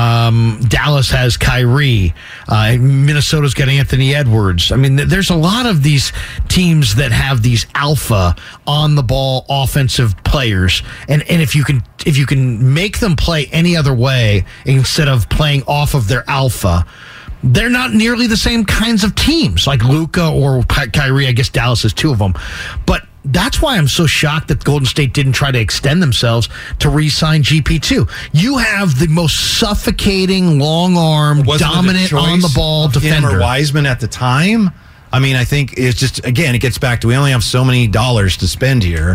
Um, Dallas has Kyrie. Uh, Minnesota's got Anthony Edwards. I mean, th- there's a lot of these teams that have these alpha on the ball offensive players, and and if you can if you can make them play any other way instead of playing off of their alpha, they're not nearly the same kinds of teams like Luka or Ky- Kyrie. I guess Dallas is two of them, but that's why I'm so shocked that Golden State didn't try to extend themselves to re-sign G P two. You have the most suffocating, long-arm, dominant on-the-ball defender. Him or Wiseman at the time? I mean, I think it's just, again, it gets back to we only have so many dollars to spend here.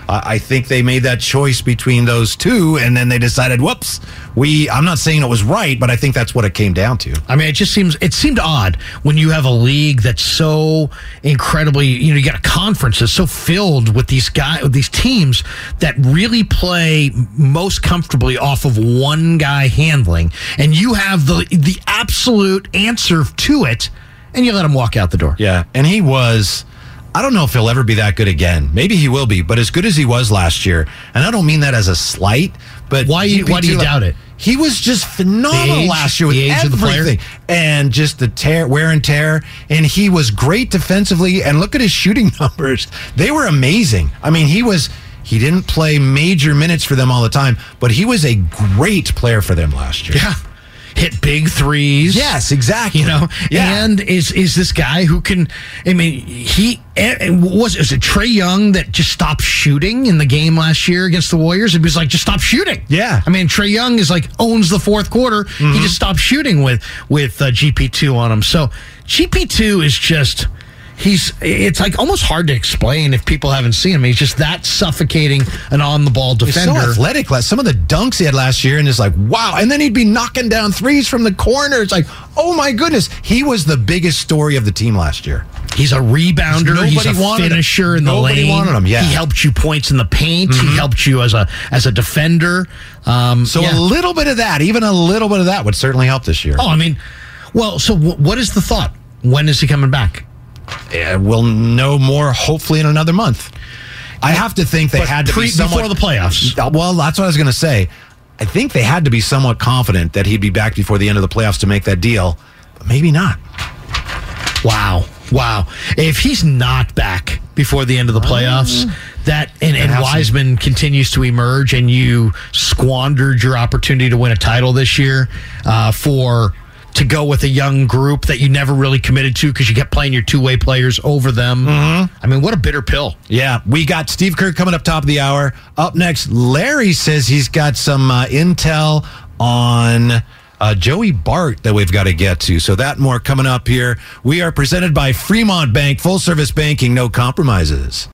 Uh, I think they made that choice between those two, and then they decided, whoops, we, I'm not saying it was right, but I think that's what it came down to. I mean, it just seems, it seemed odd when you have a league that's so incredibly, you know, you got a conference that's so filled with these guys, with these teams that really play most comfortably off of one guy handling, and you have the the absolute answer to it, and you let him walk out the door. Yeah, and he was... I don't know if he'll ever be that good again. Maybe he will be, but as good as he was last year, and I don't mean that as a slight, but why, you, why do you like, doubt it? He was just phenomenal age, last year with the age everything, of the player? and just the tear, wear and tear, and he was great defensively, and look at his shooting numbers. They were amazing. I mean, he was... He didn't play major minutes for them all the time, but he was a great player for them last year. Yeah. Hit big threes. Yes, exactly. You know, yeah. and is is this guy who can? I mean, he was. Was it Trae Young that just stopped shooting in the game last year against the Warriors? It was like, just stop shooting. Yeah. I mean, Trae Young is like owns the fourth quarter. Mm-hmm. He just stopped shooting with with uh, G P two on him. So G P two is just. He's, it's like almost hard to explain if people haven't seen him. He's just that suffocating an on-the-ball defender. He's so athletic. Some of the dunks he had last year, and it's like, wow. And then he'd be knocking down threes from the corner. It's like, oh my goodness. He was the biggest story of the team last year. He's a rebounder. He's a finisher in the lane. Nobody wanted him, yeah. He helped you points in the paint. Mm-hmm. He helped you as a as a defender. Um, so yeah. a little bit of that, even a little bit of that would certainly help this year. Oh, I mean, well, so w- what is the thought? When is he coming back? Yeah, we'll know more hopefully in another month. I have to think they but had to pre- be somewhat, before the playoffs. Well, that's what I was going to say. I think they had to be somewhat confident that he'd be back before the end of the playoffs to make that deal, but maybe not. Wow. Wow. If he's not back before the end of the playoffs, uh, that and, and Wiseman continues to emerge and you squandered your opportunity to win a title this year uh, for to go with a young group that you never really committed to because you kept playing your two-way players over them. Mm-hmm. I mean, what a bitter pill. Yeah, we got Steve Kerr coming up top of the hour. Up next, Larry says he's got some uh, intel on uh, Joey Bart that we've got to get to. So that more coming up here. We are presented by Fremont Bank, full-service banking, no compromises.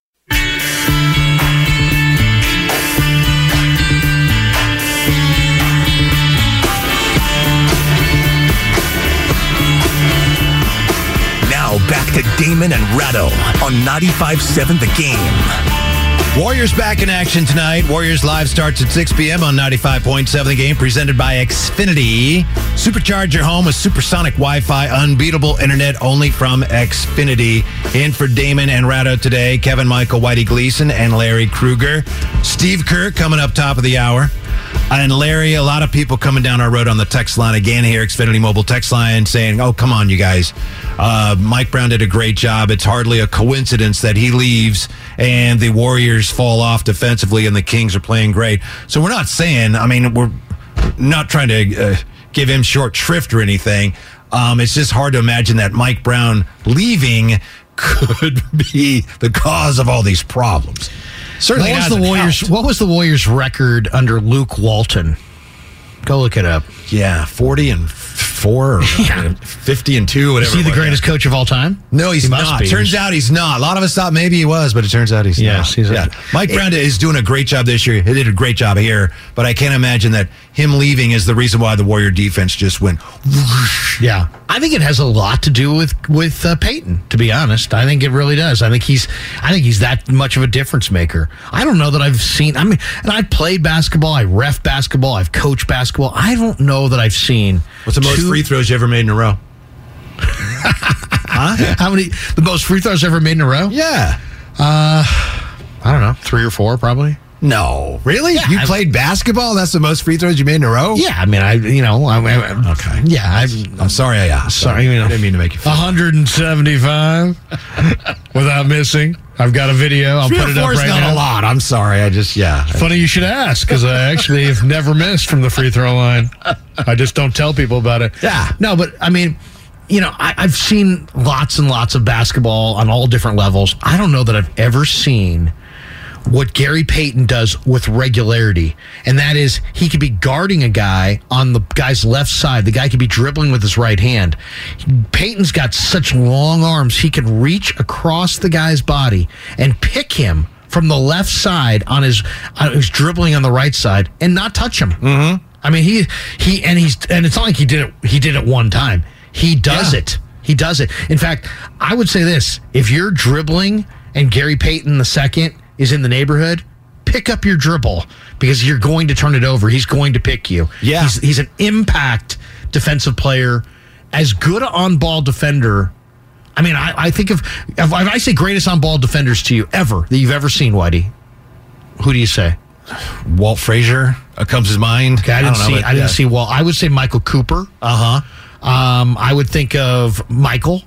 Back to Damon and Ratto on ninety-five point seven The Game. Warriors back in action tonight. Warriors Live starts at six p.m. on ninety-five point seven The Game, presented by Xfinity. Supercharge your home with supersonic Wi-Fi, unbeatable internet only from Xfinity. In for Damon and Ratto today, Kevin Michael, Whitey Gleason, and Larry Krueger. Steve Kerr coming up top of the hour. And Larry, a lot of people coming down our road on the text line again here, Xfinity Mobile text line, saying, oh, come on, you guys. Uh, Mike Brown did a great job. It's hardly a coincidence that he leaves and the Warriors fall off defensively and the Kings are playing great. So we're not saying, I mean, we're not trying to uh, give him short shrift or anything. Um, it's just hard to imagine that Mike Brown leaving could be the cause of all these problems. Certainly what was the Warriors? helped. What was the Warriors' record under Luke Walton? Go look it up. Yeah, forty and four, or yeah. fifty and two, whatever. Is he the greatest coach of all time? No, he's he not. Turns out he's not. A lot of us thought maybe he was, but it turns out he's yes, not. He's yeah, a, Mike Brown is doing a great job this year. He did a great job here, but I can't imagine that him leaving is the reason why the Warrior defense just went. Whoosh. Yeah, I think it has a lot to do with with uh, Peyton. To be honest, I think it really does. I think he's, I think he's that much of a difference maker. I don't know that I've seen. I mean, and I played basketball. I ref basketball. I've coached basketball. I don't know that I've seen. What's the most two, free throws you ever made in a row? Huh? How many? The most free throws ever made in a row? Yeah. Uh, I don't know, three or four probably. No, really? Yeah, you I've, played basketball? That's the most free throws you made in a row? Yeah, I mean, I you know, I, I, okay. Yeah, I've, I'm sorry I asked. Sorry, you know, I didn't mean to make you feel one hundred seventy-five without missing. I've got a video. I'll Three put it up right not now. a lot. I'm sorry. I just yeah. Funny you should ask because I actually have never missed from the free throw line. I just don't tell people about it. Yeah. No, but I mean, you know, I, I've seen lots and lots of basketball on all different levels. I don't know that I've ever seen what Gary Payton does with regularity, and that is he could be guarding a guy on the guy's left side. The guy could be dribbling with his right hand. Payton's got such long arms, he can reach across the guy's body and pick him from the left side on his, on his dribbling on the right side and not touch him. Mm-hmm. I mean, he he and he's and it's not like he did it. He did it one time. He does Yeah. it. He does it. In fact, I would say this: if you're dribbling and Gary Payton the second is in the neighborhood, pick up your dribble because you're going to turn it over. He's going to pick you. Yeah. He's, he's an impact defensive player, as good an on-ball defender. I mean, I, I think of, if I say greatest on-ball defenders to you ever, that you've ever seen, Whitey, who do you say? Walt Frazier uh, comes to mind. Okay, I didn't don't know, see. but, I didn't yeah. see. Well, I would say Michael Cooper. Uh-huh. Um, I would think of Michael.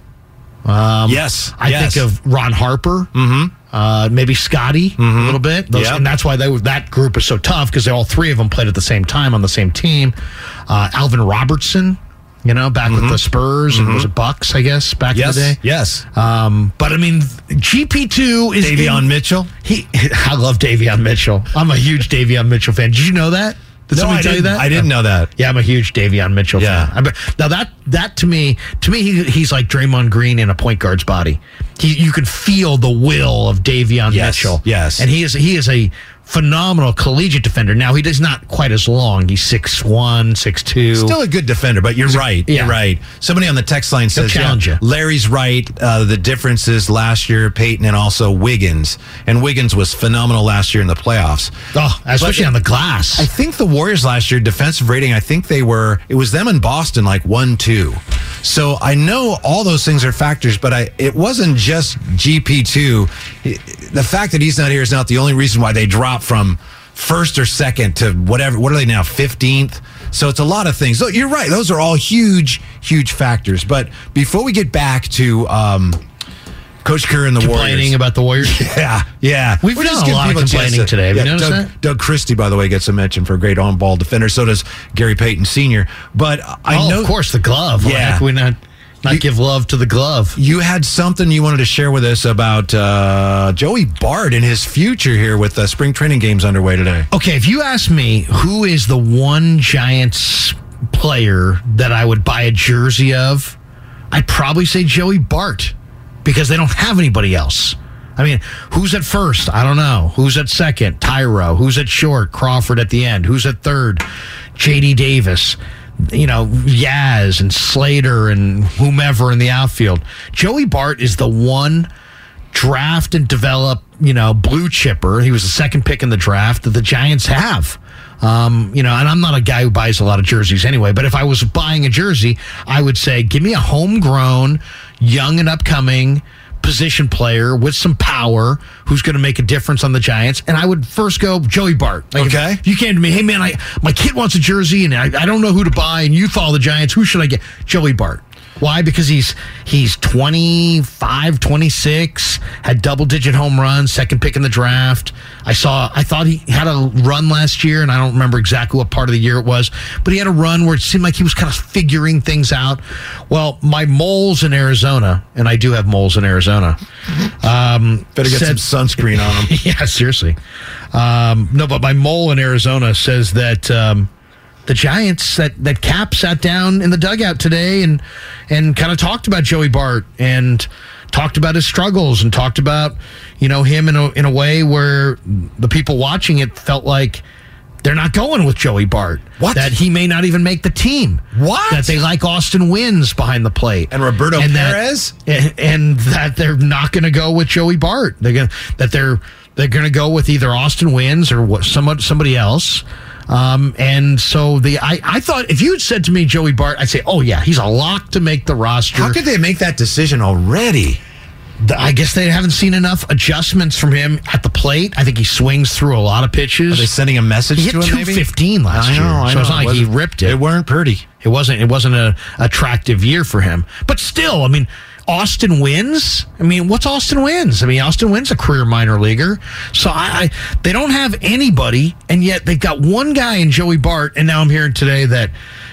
Um, Yes, I yes. think of Ron Harper. Mm-hmm. Uh, maybe Scotty a little bit. Those, Yep. And that's why they, were- that group is so tough because all three of them played at the same time on the same team. Uh, Alvin Robertson, you know, back with the Spurs and was it Bucks, I guess, back Yes, in the day. yes. Um, but I mean, G P two is Davion in- Mitchell? He, I love Davion Mitchell. I'm a huge Davion Mitchell fan. Did you know that? Did No, somebody I tell you didn't- that? I didn't know that. Yeah, I'm a huge Davion Mitchell Yeah. fan. I bet- Now that that to me, to me, he, he's like Draymond Green in a point guard's body. He, you can feel the will of Davion Yes, Mitchell. yes. and he is he is a phenomenal collegiate defender. Now he does not quite as long. He's six one, six two. Still a good defender, but you're right. yeah. You're right. Somebody on the text line says, challenge yeah, you. Larry's right. Uh, the difference is last year, Peyton and also Wiggins. And Wiggins was phenomenal last year in the playoffs. Oh, especially But- on the glass. I think the Warriors last year, defensive rating, I think they were, it was them and Boston like one two. So I know all those things are factors, but I it wasn't just G P two. The fact that he's not here is not the only reason why they dropped from first or second to whatever. What are they now, fifteenth? So it's a lot of things. So you're right. Those are all huge, huge factors. But before we get back to um, Coach Kerr and the complaining Warriors. about the Warriors. Yeah, yeah. We've We're done just a giving lot of people a chance complaining to- today. Have you yeah, noticed Doug, that? Doug Christie, by the way, gets a mention for a great on-ball defender. So does Gary Payton Senior But I oh, know, of course, the glove. Why Yeah. can we not not You- give love to the glove? you had something you wanted to share with us about uh, Joey Bart and his future here with uh, spring training games underway today. Okay, if you ask me who is the one Giants player that I would buy a jersey of, I'd probably say Joey Bart because they don't have anybody else. I mean, who's at first? I don't know. Who's at second? Tyro. Who's at short? Crawford at the end. Who's at third? J D Davis. You know, Yaz and Slater and whomever in the outfield. Joey Bart is the one draft and develop, you know, blue chipper. He was the second pick in the draft that the Giants have. Um, you know, and I'm not a guy who buys a lot of jerseys anyway, but if I was buying a jersey, I would say, give me a homegrown, young and upcoming position player with some power who's going to make a difference on the Giants. And I would first go Joey Bart. Like if- Okay. if you came to me, hey man, I my kid wants a jersey and I, I don't know who to buy, and you follow the Giants, who should I get? Joey Bart. Why? Because he's he's twenty-five, twenty-six, had double-digit home runs, second pick in the draft. I saw, I thought he had a run last year, and I don't remember exactly what part of the year it was, but he had a run where it seemed like he was kind of figuring things out. Well, my moles in Arizona, and I do have moles in Arizona. Um, Better get said- some sunscreen on them. yeah, seriously. Um, no, but my mole in Arizona says that um, the Giants, that, that Cap sat down in the dugout today and and kind of talked about Joey Bart and talked about his struggles and talked about, you know, him in a, in a way where the people watching it felt like they're not going with Joey Bart. What? That he may not even make the team. What? That they like Austin Wins behind the plate. And Roberto that- Perez? and, and that they're not going to go with Joey Bart. They're going that they're they're going to go with either Austin Wins or what somebody somebody else. Um, and so the I, I thought if you had said to me Joey Bart, I'd say, oh yeah, he's a lock to make the roster. How could they make that decision already? I guess they haven't seen enough adjustments from him at the plate. I think he swings through a lot of pitches. Are they sending a message He to hit him, maybe? two fifteen last I know, year, I so it's know. not It like he wasn't- ripped it. They weren't pretty. It wasn't. It wasn't a attractive year for him. But still, I mean, Austin Wins. I mean, what's Austin Wins? I mean, Austin Wins a career minor leaguer. So I, I, they don't have anybody, and yet they've got one guy in Joey Bart. And now I'm hearing today that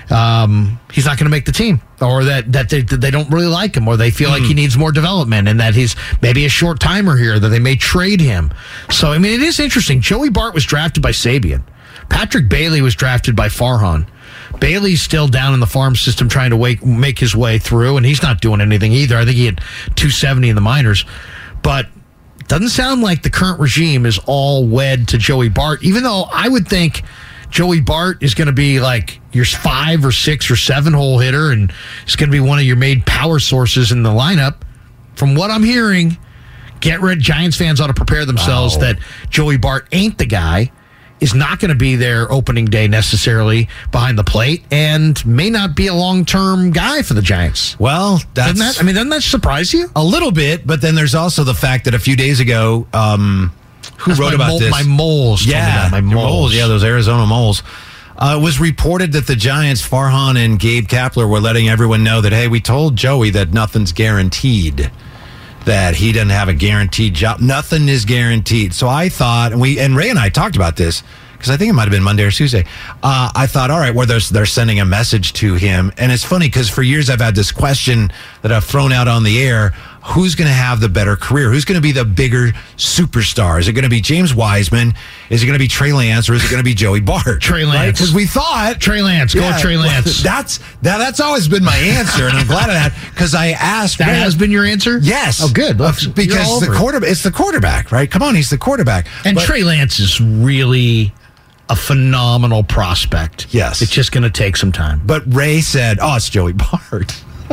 um, he's not going to make the team, or that that they, that they don't really like him, or they feel like he needs more development, and that he's maybe a short timer here, that they may trade him. So I mean, it is interesting. Joey Bart was drafted by Sabian. Patrick Bailey was drafted by Farhan. Bailey's still down in the farm system trying to wake, make his way through, and he's not doing anything either. I think he had two seventy in the minors. But doesn't sound like the current regime is all wed to Joey Bart, even though I would think Joey Bart is going to be like your five or six or seven hole hitter, and it's going to be one of your main power sources in the lineup. From what I'm hearing, get rid. Giants fans ought to prepare themselves wow. that Joey Bart ain't the guy, is not going to be there opening day necessarily behind the plate, and may not be a long-term guy for the Giants. Well, that's... Doesn't that, I mean, doesn't that surprise you? A little bit, but then there's also the fact that a few days ago, um, who that's wrote about mole, this? My moles. Yeah, my moles. moles. Yeah, those Arizona moles. Uh, it was reported that the Giants, Farhan and Gabe Kapler, were letting everyone know that, hey, we told Joey that nothing's guaranteed. That he doesn't have a guaranteed job. Nothing is guaranteed. So I thought, and we and Ray and I talked about this, because I think it might have been Monday or Tuesday. Uh, I thought, all right, well, they're, they're sending a message to him. And it's funny because for years I've had this question that I've thrown out on the air. Who's going to have the better career? Who's going to be the bigger superstar? Is it going to be James Wiseman? Is it going to be Trey Lance? Or is it going to be Joey Bart? Trey Lance. Because right? we thought... Trey Lance. Go yeah, with Trey Lance. That's that, that's always been my answer, and I'm glad of that, because I asked... That Ray, has been your answer? Yes. Oh, good. Uh, because the quarterback, it's the quarterback, right? Come on, he's the quarterback. And but, Trey Lance is really... a phenomenal prospect. Yes. It's just going to take some time. But Ray said, oh, it's Joey Bart.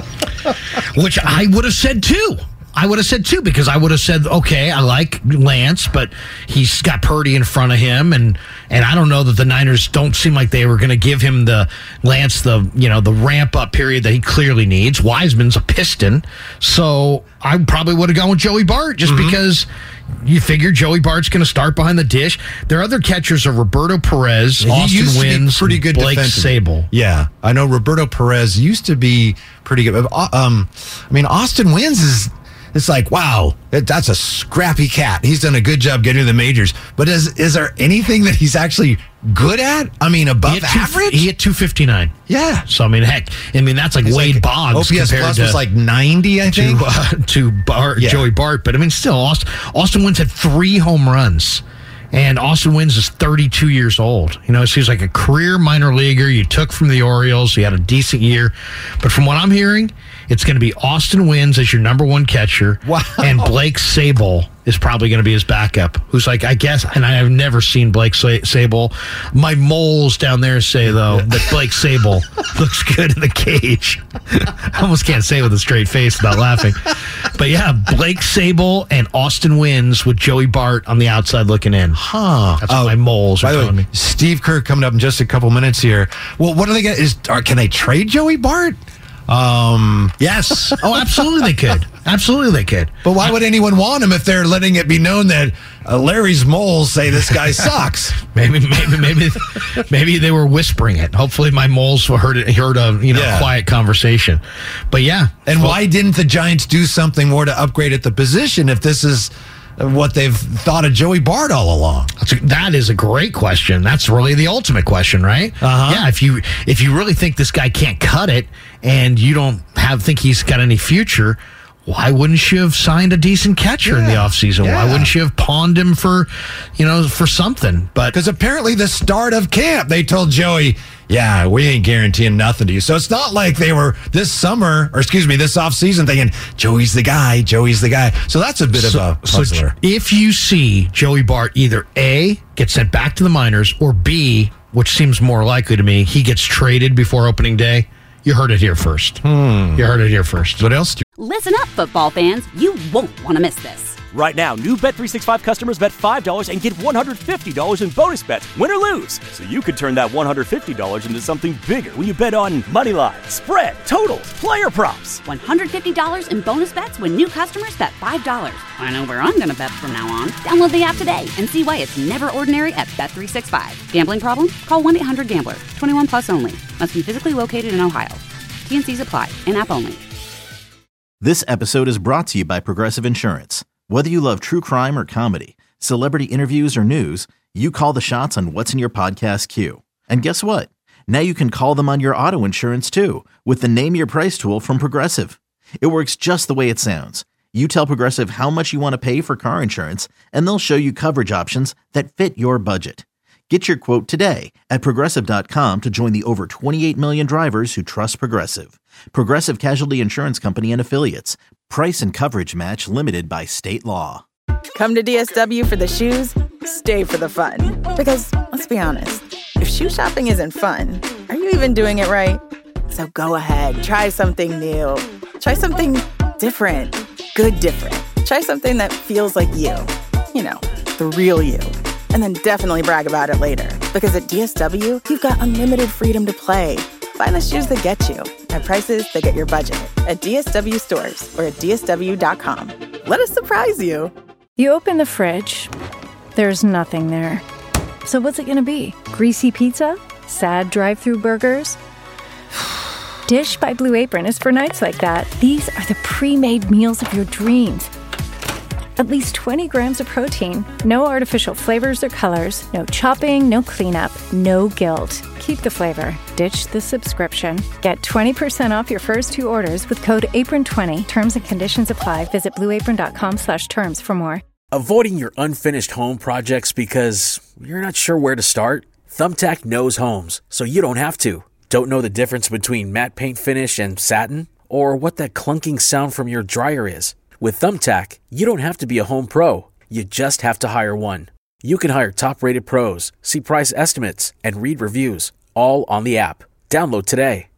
Which I would have said too. I would have said too, because I would have said, okay, I like Lance, but he's got Purdy in front of him, and and I don't know that the Niners don't seem like they were going to give him the Lance the you know the ramp up period that he clearly needs. Wiseman's a Piston, so I probably would have gone with Joey Bart just mm-hmm. because you figure Joey Bart's going to start behind the dish. Their other catchers are Roberto Perez, he Austin used Wynns, to be pretty good Blake Sable. Yeah, I know Roberto Perez used to be pretty good. Um, I mean, Austin Wynns is. It's like, wow, that's a scrappy cat. He's done a good job getting to the majors. But is is there anything that he's actually good at? I mean, above he average? Two, he hit two fifty-nine. Yeah. So, I mean, heck, I mean, that's like he's Wade like, Boggs. O P S compared Plus to, was like ninety, I think. To, uh, to Bart, yeah. Joey Bart. But, I mean, still, Austin, Austin Wynns had three home runs. And Austin Wynns is thirty-two years old. You know, so he's like a career minor leaguer. You took from the Orioles. He had a decent year. But from what I'm hearing, it's going to be Austin Wynns as your number one catcher. Wow. And Blake Sable is probably going to be his backup, who's like, I guess, and I have never seen Blake Sable. My moles down there say, though, that Blake Sable looks good in the cage. I almost can't say it with a straight face without laughing. But yeah, Blake Sable and Austin Wynns with Joey Bart on the outside looking in. Huh. That's what oh, my moles are telling way, me. Steve Kerr coming up in just a couple minutes here. Well, what do they get? Is or can they trade Joey Bart? Um. Yes. Oh, absolutely they could. Absolutely they could. But why would anyone want him if they're letting it be known that uh, Larry's moles say this guy sucks? maybe, maybe, maybe, maybe they were whispering it. Hopefully, my moles heard it, heard a you know yeah. quiet conversation. But yeah. And well, why didn't the Giants do something more to upgrade at the position if this is what they've thought of Joey Bart all along? That's a, that is a great question. That's really the ultimate question, right? Uh-huh. Yeah, if you if you really think this guy can't cut it and you don't have think he's got any future, why wouldn't you have signed a decent catcher yeah. in the offseason? Yeah. Why wouldn't you have pawned him for, you know, for something? But because apparently the start of camp, they told Joey, yeah, we ain't guaranteeing nothing to you. So it's not like they were this summer, or excuse me, this offseason thinking, Joey's the guy, Joey's the guy. So that's a bit so, of a puzzler. So if you see Joey Bart either A, get sent back to the minors, or B, which seems more likely to me, he gets traded before opening day, you heard it here first. Hmm. You heard it here first. What else? Do- Listen up, football fans. You won't want to miss this. Right now, new Bet three sixty-five customers bet five dollars and get one hundred fifty dollars in bonus bets, win or lose. So you could turn that one hundred fifty dollars into something bigger when you bet on money line, spread, totals, player props. one hundred fifty dollars in bonus bets when new customers bet five dollars. I know where I'm going to bet from now on. Download the app today and see why it's never ordinary at Bet three sixty-five. Gambling problem? Call one eight hundred gambler. twenty-one plus only. Must be physically located in Ohio. T and C's apply. In-app only. This episode is brought to you by Progressive Insurance. Whether you love true crime or comedy, celebrity interviews or news, you call the shots on what's in your podcast queue. And guess what? Now you can call them on your auto insurance too with the Name Your Price tool from Progressive. It works just the way it sounds. You tell Progressive how much you want to pay for car insurance, and they'll show you coverage options that fit your budget. Get your quote today at Progressive dot com to join the over twenty-eight million drivers who trust Progressive. Progressive Casualty Insurance Company and Affiliates. Price and coverage match limited by state law. Come to D S W for the shoes, stay for the fun. Because, let's be honest, if shoe shopping isn't fun, are you even doing it right? So go ahead, try something new. Try something different. Good different. Try something that feels like you. You know, the real you. And then definitely brag about it later. Because at D S W, you've got unlimited freedom to play. Find the shoes that get you at prices that get your budget at D S W stores or at D S W dot com. Let us surprise you. You open the fridge, there's nothing there. So what's it gonna be? Greasy pizza? Sad drive-thru burgers? Dish by Blue Apron is for nights like that. These are the pre-made meals of your dreams. At least twenty grams of protein, no artificial flavors or colors, no chopping, no cleanup, no guilt. Keep the flavor. Ditch the subscription. Get twenty percent off your first two orders with code apron twenty. Terms and conditions apply. Visit blueapron.com slash terms for more. Avoiding your unfinished home projects because you're not sure where to start? Thumbtack knows homes, so you don't have to. Don't know the difference between matte paint finish and satin? Or what that clunking sound from your dryer is? With Thumbtack, you don't have to be a home pro. You just have to hire one. You can hire top-rated pros, see price estimates, and read reviews, all on the app. Download today.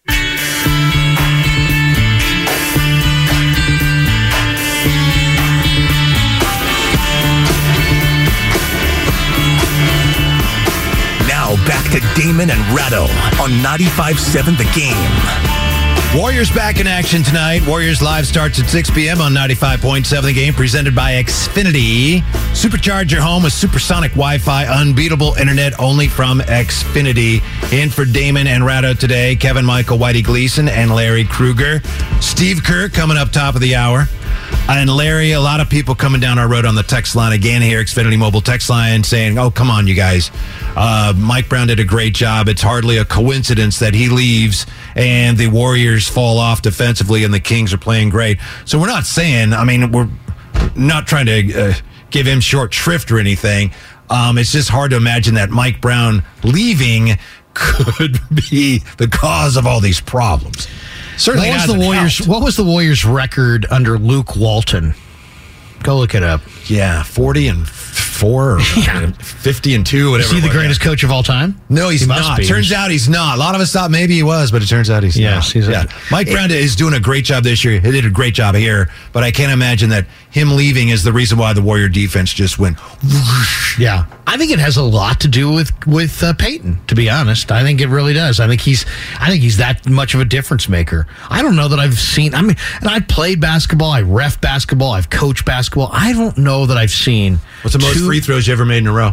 Now back to Damon and Ratto on ninety-five point seven The Game. Warriors back in action tonight. Warriors Live starts at six p.m. on ninety-five point seven The Game, presented by Xfinity. Supercharge your home with supersonic Wi-Fi, unbeatable internet only from Xfinity. In for Damon and Ratto today, Kevin Michael, Whitey Gleason, and Larry Krueger. Steve Kerr coming up top of the hour. And Larry, a lot of people coming down our road on the text line again here, Xfinity Mobile text line, saying, oh, come on, you guys. Uh, Mike Brown did a great job. It's hardly a coincidence that he leaves and the Warriors fall off defensively and the Kings are playing great. So we're not saying, I mean, we're not trying to uh, give him short shrift or anything. Um, it's just hard to imagine that Mike Brown leaving could be the cause of all these problems. Certainly what was the Warriors? Helped. What was the Warriors' record under Luke Walton? Go look it up. Yeah, forty and four, or yeah. fifty and two, whatever. Is he the greatest coach of all time? No, he's he not. Be. Turns out he's not. A lot of us thought maybe he was, but it turns out he's yes, not. He's yeah, a, Mike Brown it, is doing a great job this year. He did a great job here, but I can't imagine that him leaving is the reason why the Warrior defense just went whoosh. Yeah, I think it has a lot to do with with uh, Peyton. To be honest, I think it really does. I think he's, I think he's that much of a difference maker. I don't know that I've seen. I mean, and I played basketball. I ref basketball. I've coached basketball. I don't know that I've seen. What's the most two, free throws you ever made in a row?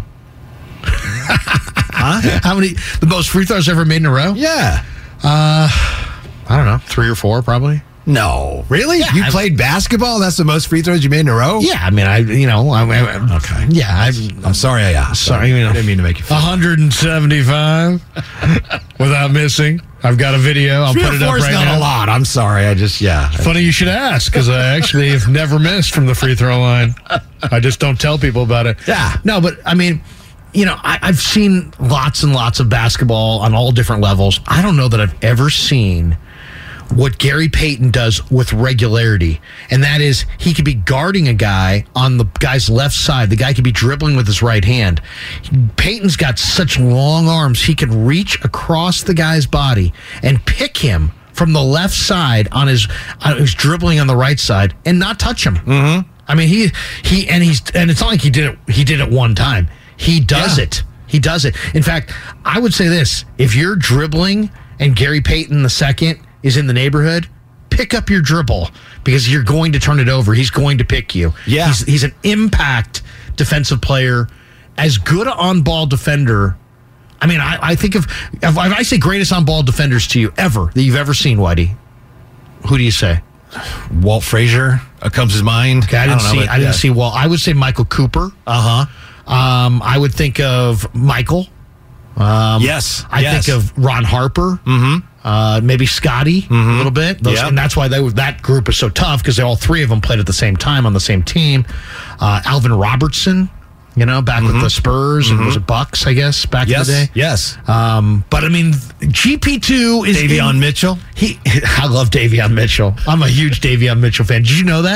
Huh? How many? The most free throws ever made in a row? Yeah. Uh, I don't know. Three or four, probably. No, really? Yeah, you I've, played basketball? That's the most free throws you made in a row? Yeah, I mean, I you know, I, I, okay. Yeah, I, I'm sorry I asked. Sorry, you know, I didn't mean to make you feel one hundred seventy-five without missing. I've got a video. I'll Three put it up right not now. a lot. I'm sorry. I just yeah. Funny you should ask, because I actually have never missed from the free throw line. I just don't tell people about it. Yeah. No, but I mean, you know, I, I've seen lots and lots of basketball on all different levels. I don't know that I've ever seen what Gary Payton does with regularity, and that is he could be guarding a guy on the guy's left side. The guy could be dribbling with his right hand. Payton's got such long arms, he can reach across the guy's body and pick him from the left side on his, on his dribbling on the right side and not touch him. Mm-hmm. I mean, he he and he's and it's not like he did it. He did it one time. He does yeah. it. He does it. In fact, I would say this: if you're dribbling and Gary Payton the second is in the neighborhood, pick up your dribble because you're going to turn it over. He's going to pick you. Yeah. He's, he's an impact defensive player, as good an on-ball defender. I mean, I, I think of, if I say greatest on-ball defenders to you ever, that you've ever seen, Whitey, who do you say? Walt Frazier uh, comes to mind. Okay, I didn't I see. Know, but, I didn't yeah. see Walt. I would say Michael Cooper. Uh huh. Um, I would think of Michael. Um, yes. I yes. think of Ron Harper. Mm-hmm. Uh, maybe Scotty mm-hmm. a little bit. Those, yep. And that's why they, that group is so tough, because all three of them played at the same time on the same team. Uh, Alvin Robertson, you know, back mm-hmm. with the Spurs, and mm-hmm. was it Bucks, I guess, back yes. in the day? Yes. Um, but, I mean, G P two is... Davion in, Mitchell? He, I love Davion Mitchell. I'm a huge Davion Mitchell fan. Did you know that?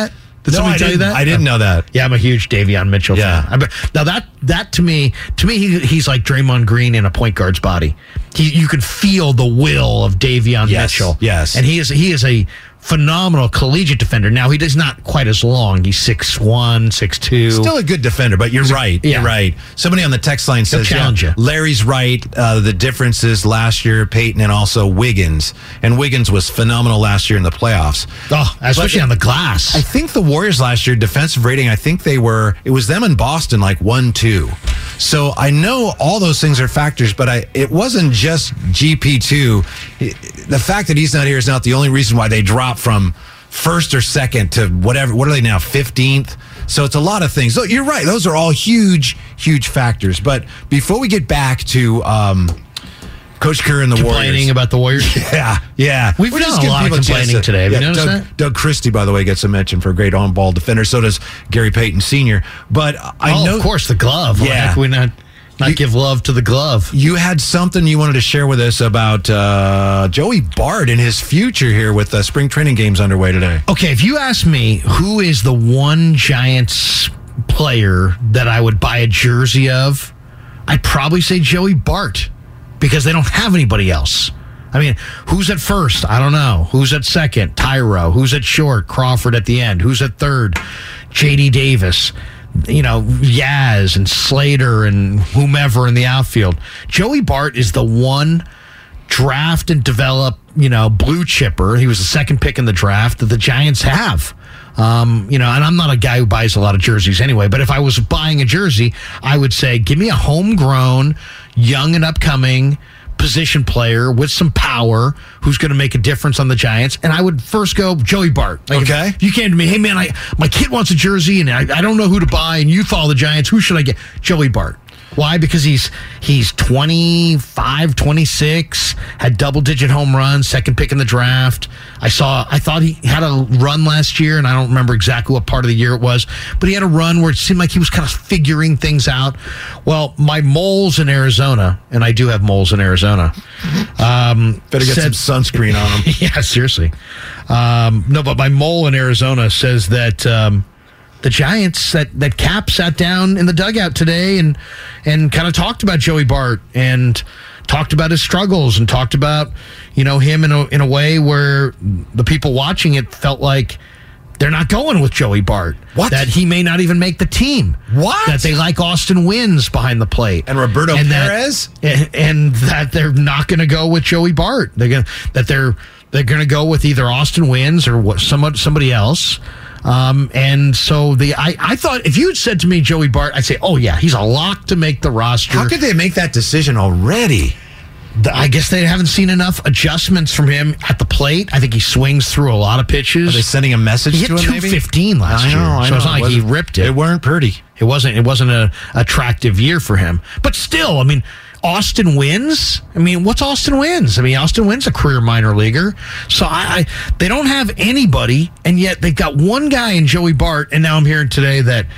Did No, somebody I tell you didn't- that? I didn't know that. Yeah, I'm a huge Davion Mitchell Yeah. fan. I bet- Now that that to me, to me, he, he's like Draymond Green in a point guard's body. He, you can feel the will of Davion Yes, Mitchell. yes. and he is he is a phenomenal collegiate defender. Now he does not quite as long. He's six one, six two. Still a good defender, but you're right. Yeah. You're right. Somebody on the text line says, challenge yeah, you. Larry's right. Uh, the difference is last year, Peyton and also Wiggins. And Wiggins was phenomenal last year in the playoffs. Oh, especially But on the glass. I think the Warriors last year, defensive rating, I think they were, it was them in Boston, like one two. So I know all those things are factors, but I it wasn't just G P two. The fact that he's not here is not the only reason why they dropped from first or second to whatever. What are they now, fifteenth? So it's a lot of things. So you're right. Those are all huge, huge factors. But before we get back to um, Coach Kerr and the Complaining Warriors. about the Warriors. Yeah, yeah. We've We're done just a giving lot of people a chance complaining to- today. Have you yeah, noticed Doug, that? Doug Christie, by the way, gets a mention for a great on-ball defender. So does Gary Payton Senior But I oh, know, of course, the glove. Why Yeah. can we not not You- give love to the glove? you had something you wanted to share with us about uh, Joey Bart and his future here with uh, spring training games underway today. Okay, if you ask me who is the one Giants player that I would buy a jersey of, I'd probably say Joey Bart because they don't have anybody else. I mean, who's at first? I don't know. Who's at second? Tyro. Who's at short? Crawford at the end. Who's at third? J D Davis. You know, Yaz and Slater and whomever in the outfield. Joey Bart is the one draft and develop, you know, blue chipper. He was the second pick in the draft that the Giants have. Um, you know, and I'm not a guy who buys a lot of jerseys anyway, but if I was buying a jersey, I would say, give me a homegrown, young and upcoming position player with some power who's going to make a difference on the Giants. And I would first go Joey Bart. Like Okay. If you came to me, hey, man, I my kid wants a jersey and I, I don't know who to buy, and you follow the Giants. Who should I get? Joey Bart. Why? Because he's he's twenty-five, twenty-six, had double-digit home runs, second pick in the draft. I saw, I thought he had a run last year, and I don't remember exactly what part of the year it was, but he had a run where it seemed like he was kind of figuring things out. Well, my moles in Arizona, and I do have moles in Arizona. Um, Better get said- some sunscreen on them. yeah, seriously. Um, no, but my mole in Arizona says that um, the Giants, that, that Cap sat down in the dugout today and and kind of talked about Joey Bart and talked about his struggles and talked about, you know, him in a, in a way where the people watching it felt like they're not going with Joey Bart. What? That he may not even make the team. What? That they like Austin Wynns behind the plate. And Roberto that- Perez? and, and that they're not going to go with Joey Bart. They're going that they're they're going to go with either Austin Wynns or what somebody somebody else. Um, and so the I, I thought if you had said to me Joey Bart, I'd say, oh yeah, he's a lock to make the roster. How could they make that decision already? The- I guess they haven't seen enough adjustments from him at the plate. I think he swings through a lot of pitches. Are they sending a message He hit to him, two maybe? fifteen last I know, year, I so it's know. not like he Wasn't- ripped it. It weren't pretty. It wasn't. It wasn't a attractive year for him. But still, I mean, Austin Wynns. I mean, what's Austin Wynns? I mean, Austin Wynns a career minor leaguer. So I, I, they don't have anybody, and yet they've got one guy in Joey Bart. And now I'm hearing today that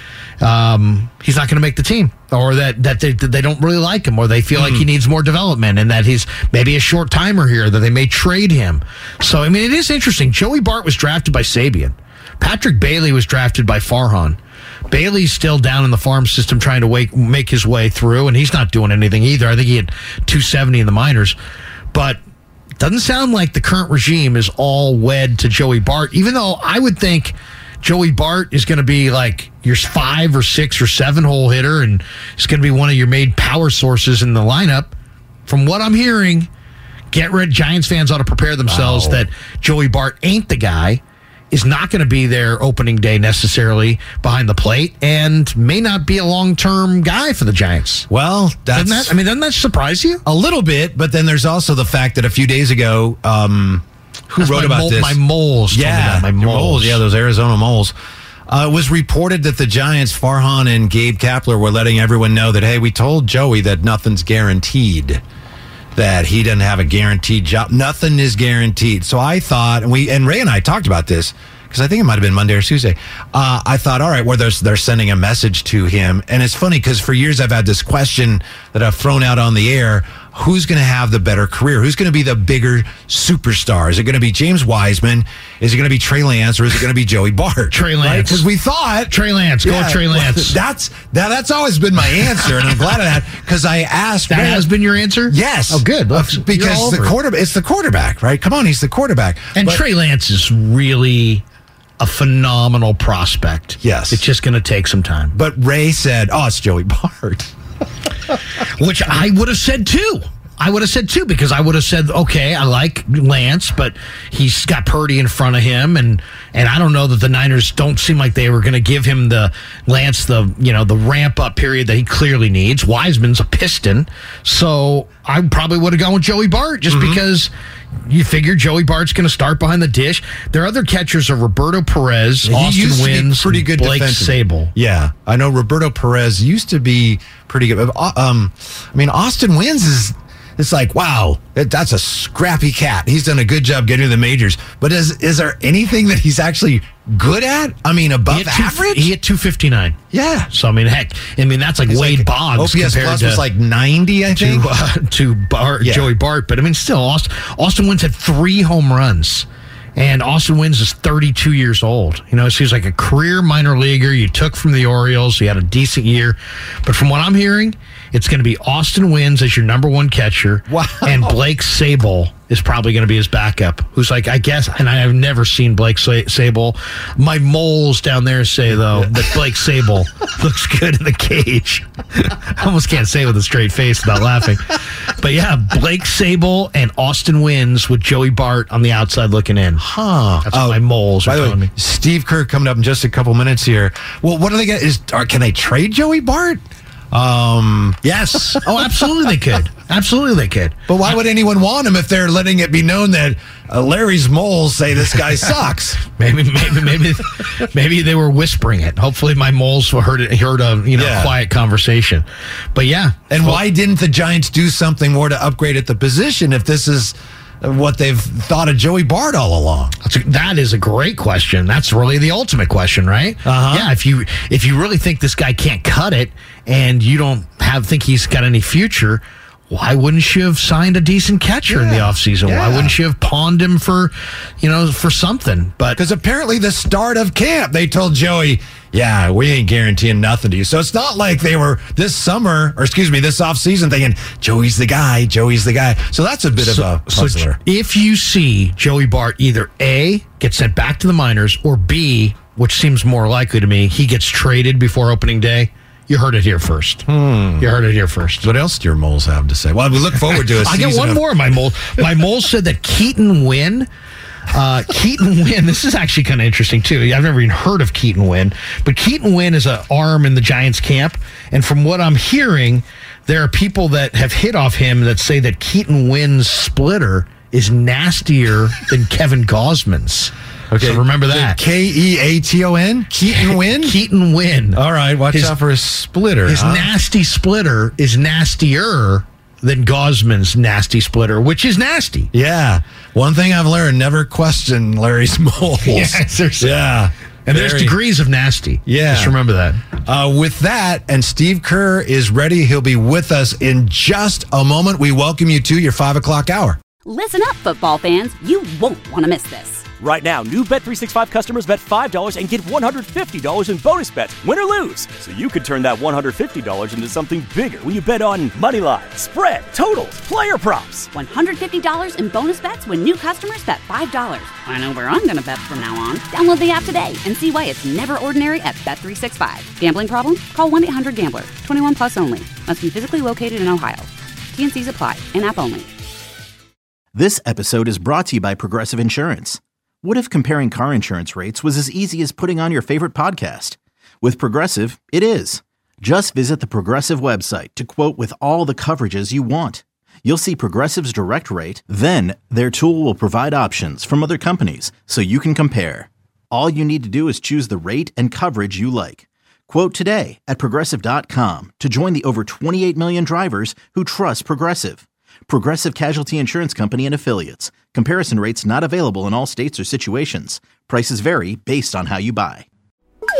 um, he's not going to make the team, or that that they, that they don't really like him, or they feel like he needs more development, and that he's maybe a short timer here, that they may trade him. So I mean, it is interesting. Joey Bart was drafted by Sabian. Patrick Bailey was drafted by Farhan. Bailey's still down in the farm system trying to wake, make his way through, and he's not doing anything either. I think he had two seventy in the minors. But it doesn't sound like the current regime is all wed to Joey Bart, even though I would think Joey Bart is going to be like your five or six or seven hole hitter, and it's going to be one of your main power sources in the lineup. From what I'm hearing, get rid. Giants fans ought to prepare themselves Wow. that Joey Bart ain't the guy, is not going to be there opening day necessarily behind the plate, and may not be a long-term guy for the Giants. Well, that's Doesn't that, I mean, doesn't that surprise you? a little bit, but then there's also the fact that a few days ago, um, who That's wrote my about mole- this? My moles. told me Yeah, that, my your moles. Yeah, those Arizona moles. Uh, it was reported that the Giants, Farhan and Gabe Kapler, were letting everyone know that, hey, we told Joey that nothing's guaranteed, that he doesn't have a guaranteed job. Nothing is guaranteed. So I thought, and we and Ray and I talked about this, because I think it might have been Monday or Tuesday. Uh, I thought, all right, well, they're, they're sending a message to him. And it's funny because for years I've had this question that I've thrown out on the air. who's going to have the better career? Who's going to be the bigger superstar? Is it going to be James Wiseman? Is it going to be Trey Lance? Or is it going to be Joey Bart? Trey Lance. Because right? we thought Trey Lance. Go yeah, with Trey Lance. That's that, that's always been my answer, and I'm glad of that because I asked. That man, has been your answer? Yes. Oh, good. Uh, because the quarterback, it's the quarterback, right? Come on, he's the quarterback. And but, Trey Lance is really a phenomenal prospect. Yes. It's just going to take some time. But Ray said, oh, it's Joey Bart. Which I would have said too. I would have said too, because I would have said, okay, I like Lance, but he's got Purdy in front of him, and and I don't know that the Niners don't seem like they were going to give him the Lance the you know the ramp up period that he clearly needs. Wiseman's a Piston, so I probably would have gone with Joey Bart just mm-hmm. because you figure Joey Bart's going to start behind the dish. Their other catchers are Roberto Perez, he Austin used Wynns, to be pretty good Blake Sable. Yeah, I know Roberto Perez used to be pretty good. Um, I mean, Austin Wynns is. It's like, wow, that's a scrappy cat. He's done a good job getting to the majors. But is is there anything that he's actually good at? I mean, above he two, average? He hit two fifty-nine. Yeah. So, I mean, heck, I mean, that's like he's Wade like, Boggs. O P S plus was like ninety, I think. To, uh, to Bart, yeah. Joey Bart. But, I mean, still, Austin, Austin Wynns had three home runs. And Austin Wynns is thirty-two years old. You know, so he's like a career minor leaguer you took from the Orioles. He had a decent year. But from what I'm hearing, it's going to be Austin Wynns as your number one catcher. Wow. And Blake Sable is probably going to be his backup, who's like, I guess, and I have never seen Blake Sable. My moles down there say, though, that Blake Sable looks good in the cage. I almost can't say it with a straight face without laughing. But yeah, Blake Sable and Austin Wynns with Joey Bart on the outside looking in. Huh. That's what oh, my moles are telling me. Steve Kerr coming up in just a couple minutes here. Well, what do they get? Is or can they trade Joey Bart? Um. Yes. Oh, absolutely they could. Absolutely they could. But why would anyone want him if they're letting it be known that uh, Larry's moles say this guy sucks? maybe, maybe, maybe, maybe they were whispering it. Hopefully, my moles heard it, heard a you know yeah. quiet conversation. But yeah. And well, why didn't the Giants do something more to upgrade at the position if this is what they've thought of Joey Bart all along? That's a, that is a great question. That's really the ultimate question, right? Uh-huh. Yeah, if you if you really think this guy can't cut it and you don't have think he's got any future, why wouldn't you have signed a decent catcher yeah. in the offseason? Yeah. Why wouldn't you have pawned him for, you know, for something? But because apparently the start of camp, they told Joey, yeah, we ain't guaranteeing nothing to you. So it's not like they were this summer, or excuse me, this offseason thinking, Joey's the guy, Joey's the guy. So that's a bit so, of a puzzler. So if you see Joey Bart either A, get sent back to the minors, or B, which seems more likely to me, he gets traded before opening day, you heard it here first. Hmm. You heard it here first. What else do your moles have to say? Well, we look forward to it. I get one of- more of my moles. My moles said that Keaton Wynn, uh, Keaton Wynn, this is actually kind of interesting, too. I've never even heard of Keaton Wynn, but Keaton Wynn is an arm in the Giants camp, and from what I'm hearing, there are people that have hit off him that say that Keaton Wynn's splitter is nastier than Kevin Gausman's. Okay, so remember that. K E A T O N? Keaton Wynn? Keaton Wynn. All right, watch his, out for his splitter. His huh? nasty splitter is nastier than Gausman's nasty splitter, which is nasty. Yeah. One thing I've learned, never question Larry's moles. Yes, yeah. And Very. There's degrees of nasty. Yeah. Just remember that. Uh, with that, and Steve Kerr is ready. He'll be with us in just a moment. We welcome you to your five o'clock hour. Listen up, football fans. You won't want to miss this. Right now, new Bet three sixty-five customers bet five dollars and get one hundred fifty dollars in bonus bets, win or lose. So you could turn that one hundred fifty dollars into something bigger when you bet on money line, spread, totals, player props. one hundred fifty dollars in bonus bets when new customers bet five dollars. I know where I'm going to bet from now on. Download the app today and see why it's never ordinary at Bet three sixty-five. Gambling problem? Call one eight hundred gambler. twenty-one plus only. Must be physically located in Ohio. T and C's apply. In-app only. This episode is brought to you by Progressive Insurance. What if comparing car insurance rates was as easy as putting on your favorite podcast? With Progressive, it is. Just visit the Progressive website to quote with all the coverages you want. You'll see Progressive's direct rate, then their tool will provide options from other companies so you can compare. All you need to do is choose the rate and coverage you like. Quote today at Progressive dot com to join the over twenty-eight million drivers who trust Progressive. Progressive Casualty Insurance Company and Affiliates. Comparison rates not available in all states or situations. Prices vary based on how you buy.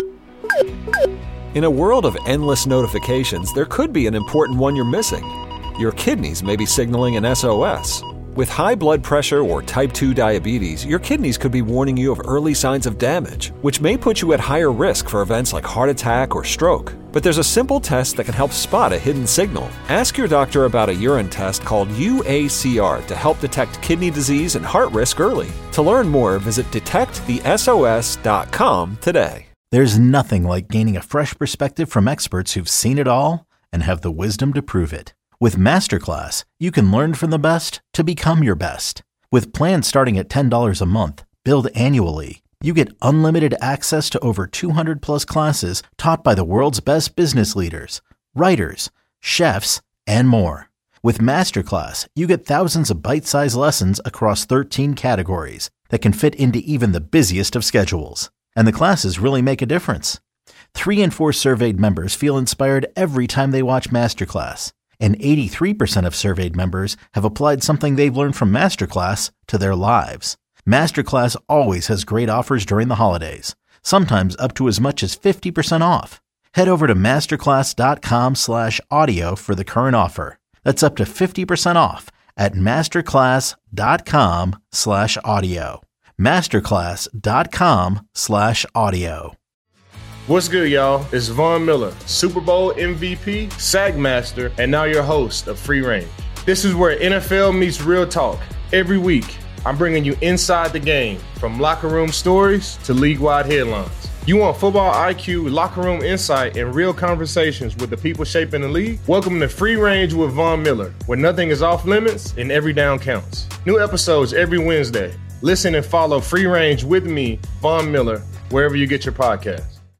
In a world of endless notifications, there could be an important one you're missing. your kidneys may be signaling an S O S. With high blood pressure or type two diabetes, your kidneys could be warning you of early signs of damage, which may put you at higher risk for events like heart attack or stroke. But there's a simple test that can help spot a hidden signal. Ask your doctor about a urine test called U A C R to help detect kidney disease and heart risk early. To learn more, visit detect the S O S dot com today. There's nothing like gaining a fresh perspective from experts who've seen it all and have the wisdom to prove it. With Masterclass, you can learn from the best to become your best. With plans starting at ten dollars a month, billed annually, you get unlimited access to over two hundred plus classes taught by the world's best business leaders, writers, chefs, and more. With Masterclass, you get thousands of bite-sized lessons across thirteen categories that can fit into even the busiest of schedules. And the classes really make a difference. Three in four surveyed members feel inspired every time they watch Masterclass. And eighty-three percent of surveyed members have applied something they've learned from Masterclass to their lives. Masterclass always has great offers during the holidays, sometimes up to as much as fifty percent off. Head over to masterclass.com slash audio for the current offer. That's up to fifty percent off at masterclass.com slash audio. Masterclass.com slash audio. What's good, y'all? It's Von Miller, Super Bowl M V P, Sack Master, and now your host of Free Range. This is where N F L meets real talk. Every week, I'm bringing you inside the game, from locker room stories to league-wide headlines. You want football I Q, locker room insight, and real conversations with the people shaping the league? Welcome to Free Range with Von Miller, where nothing is off limits and every down counts. New episodes every Wednesday. Listen and follow Free Range with me, Von Miller, wherever you get your podcasts.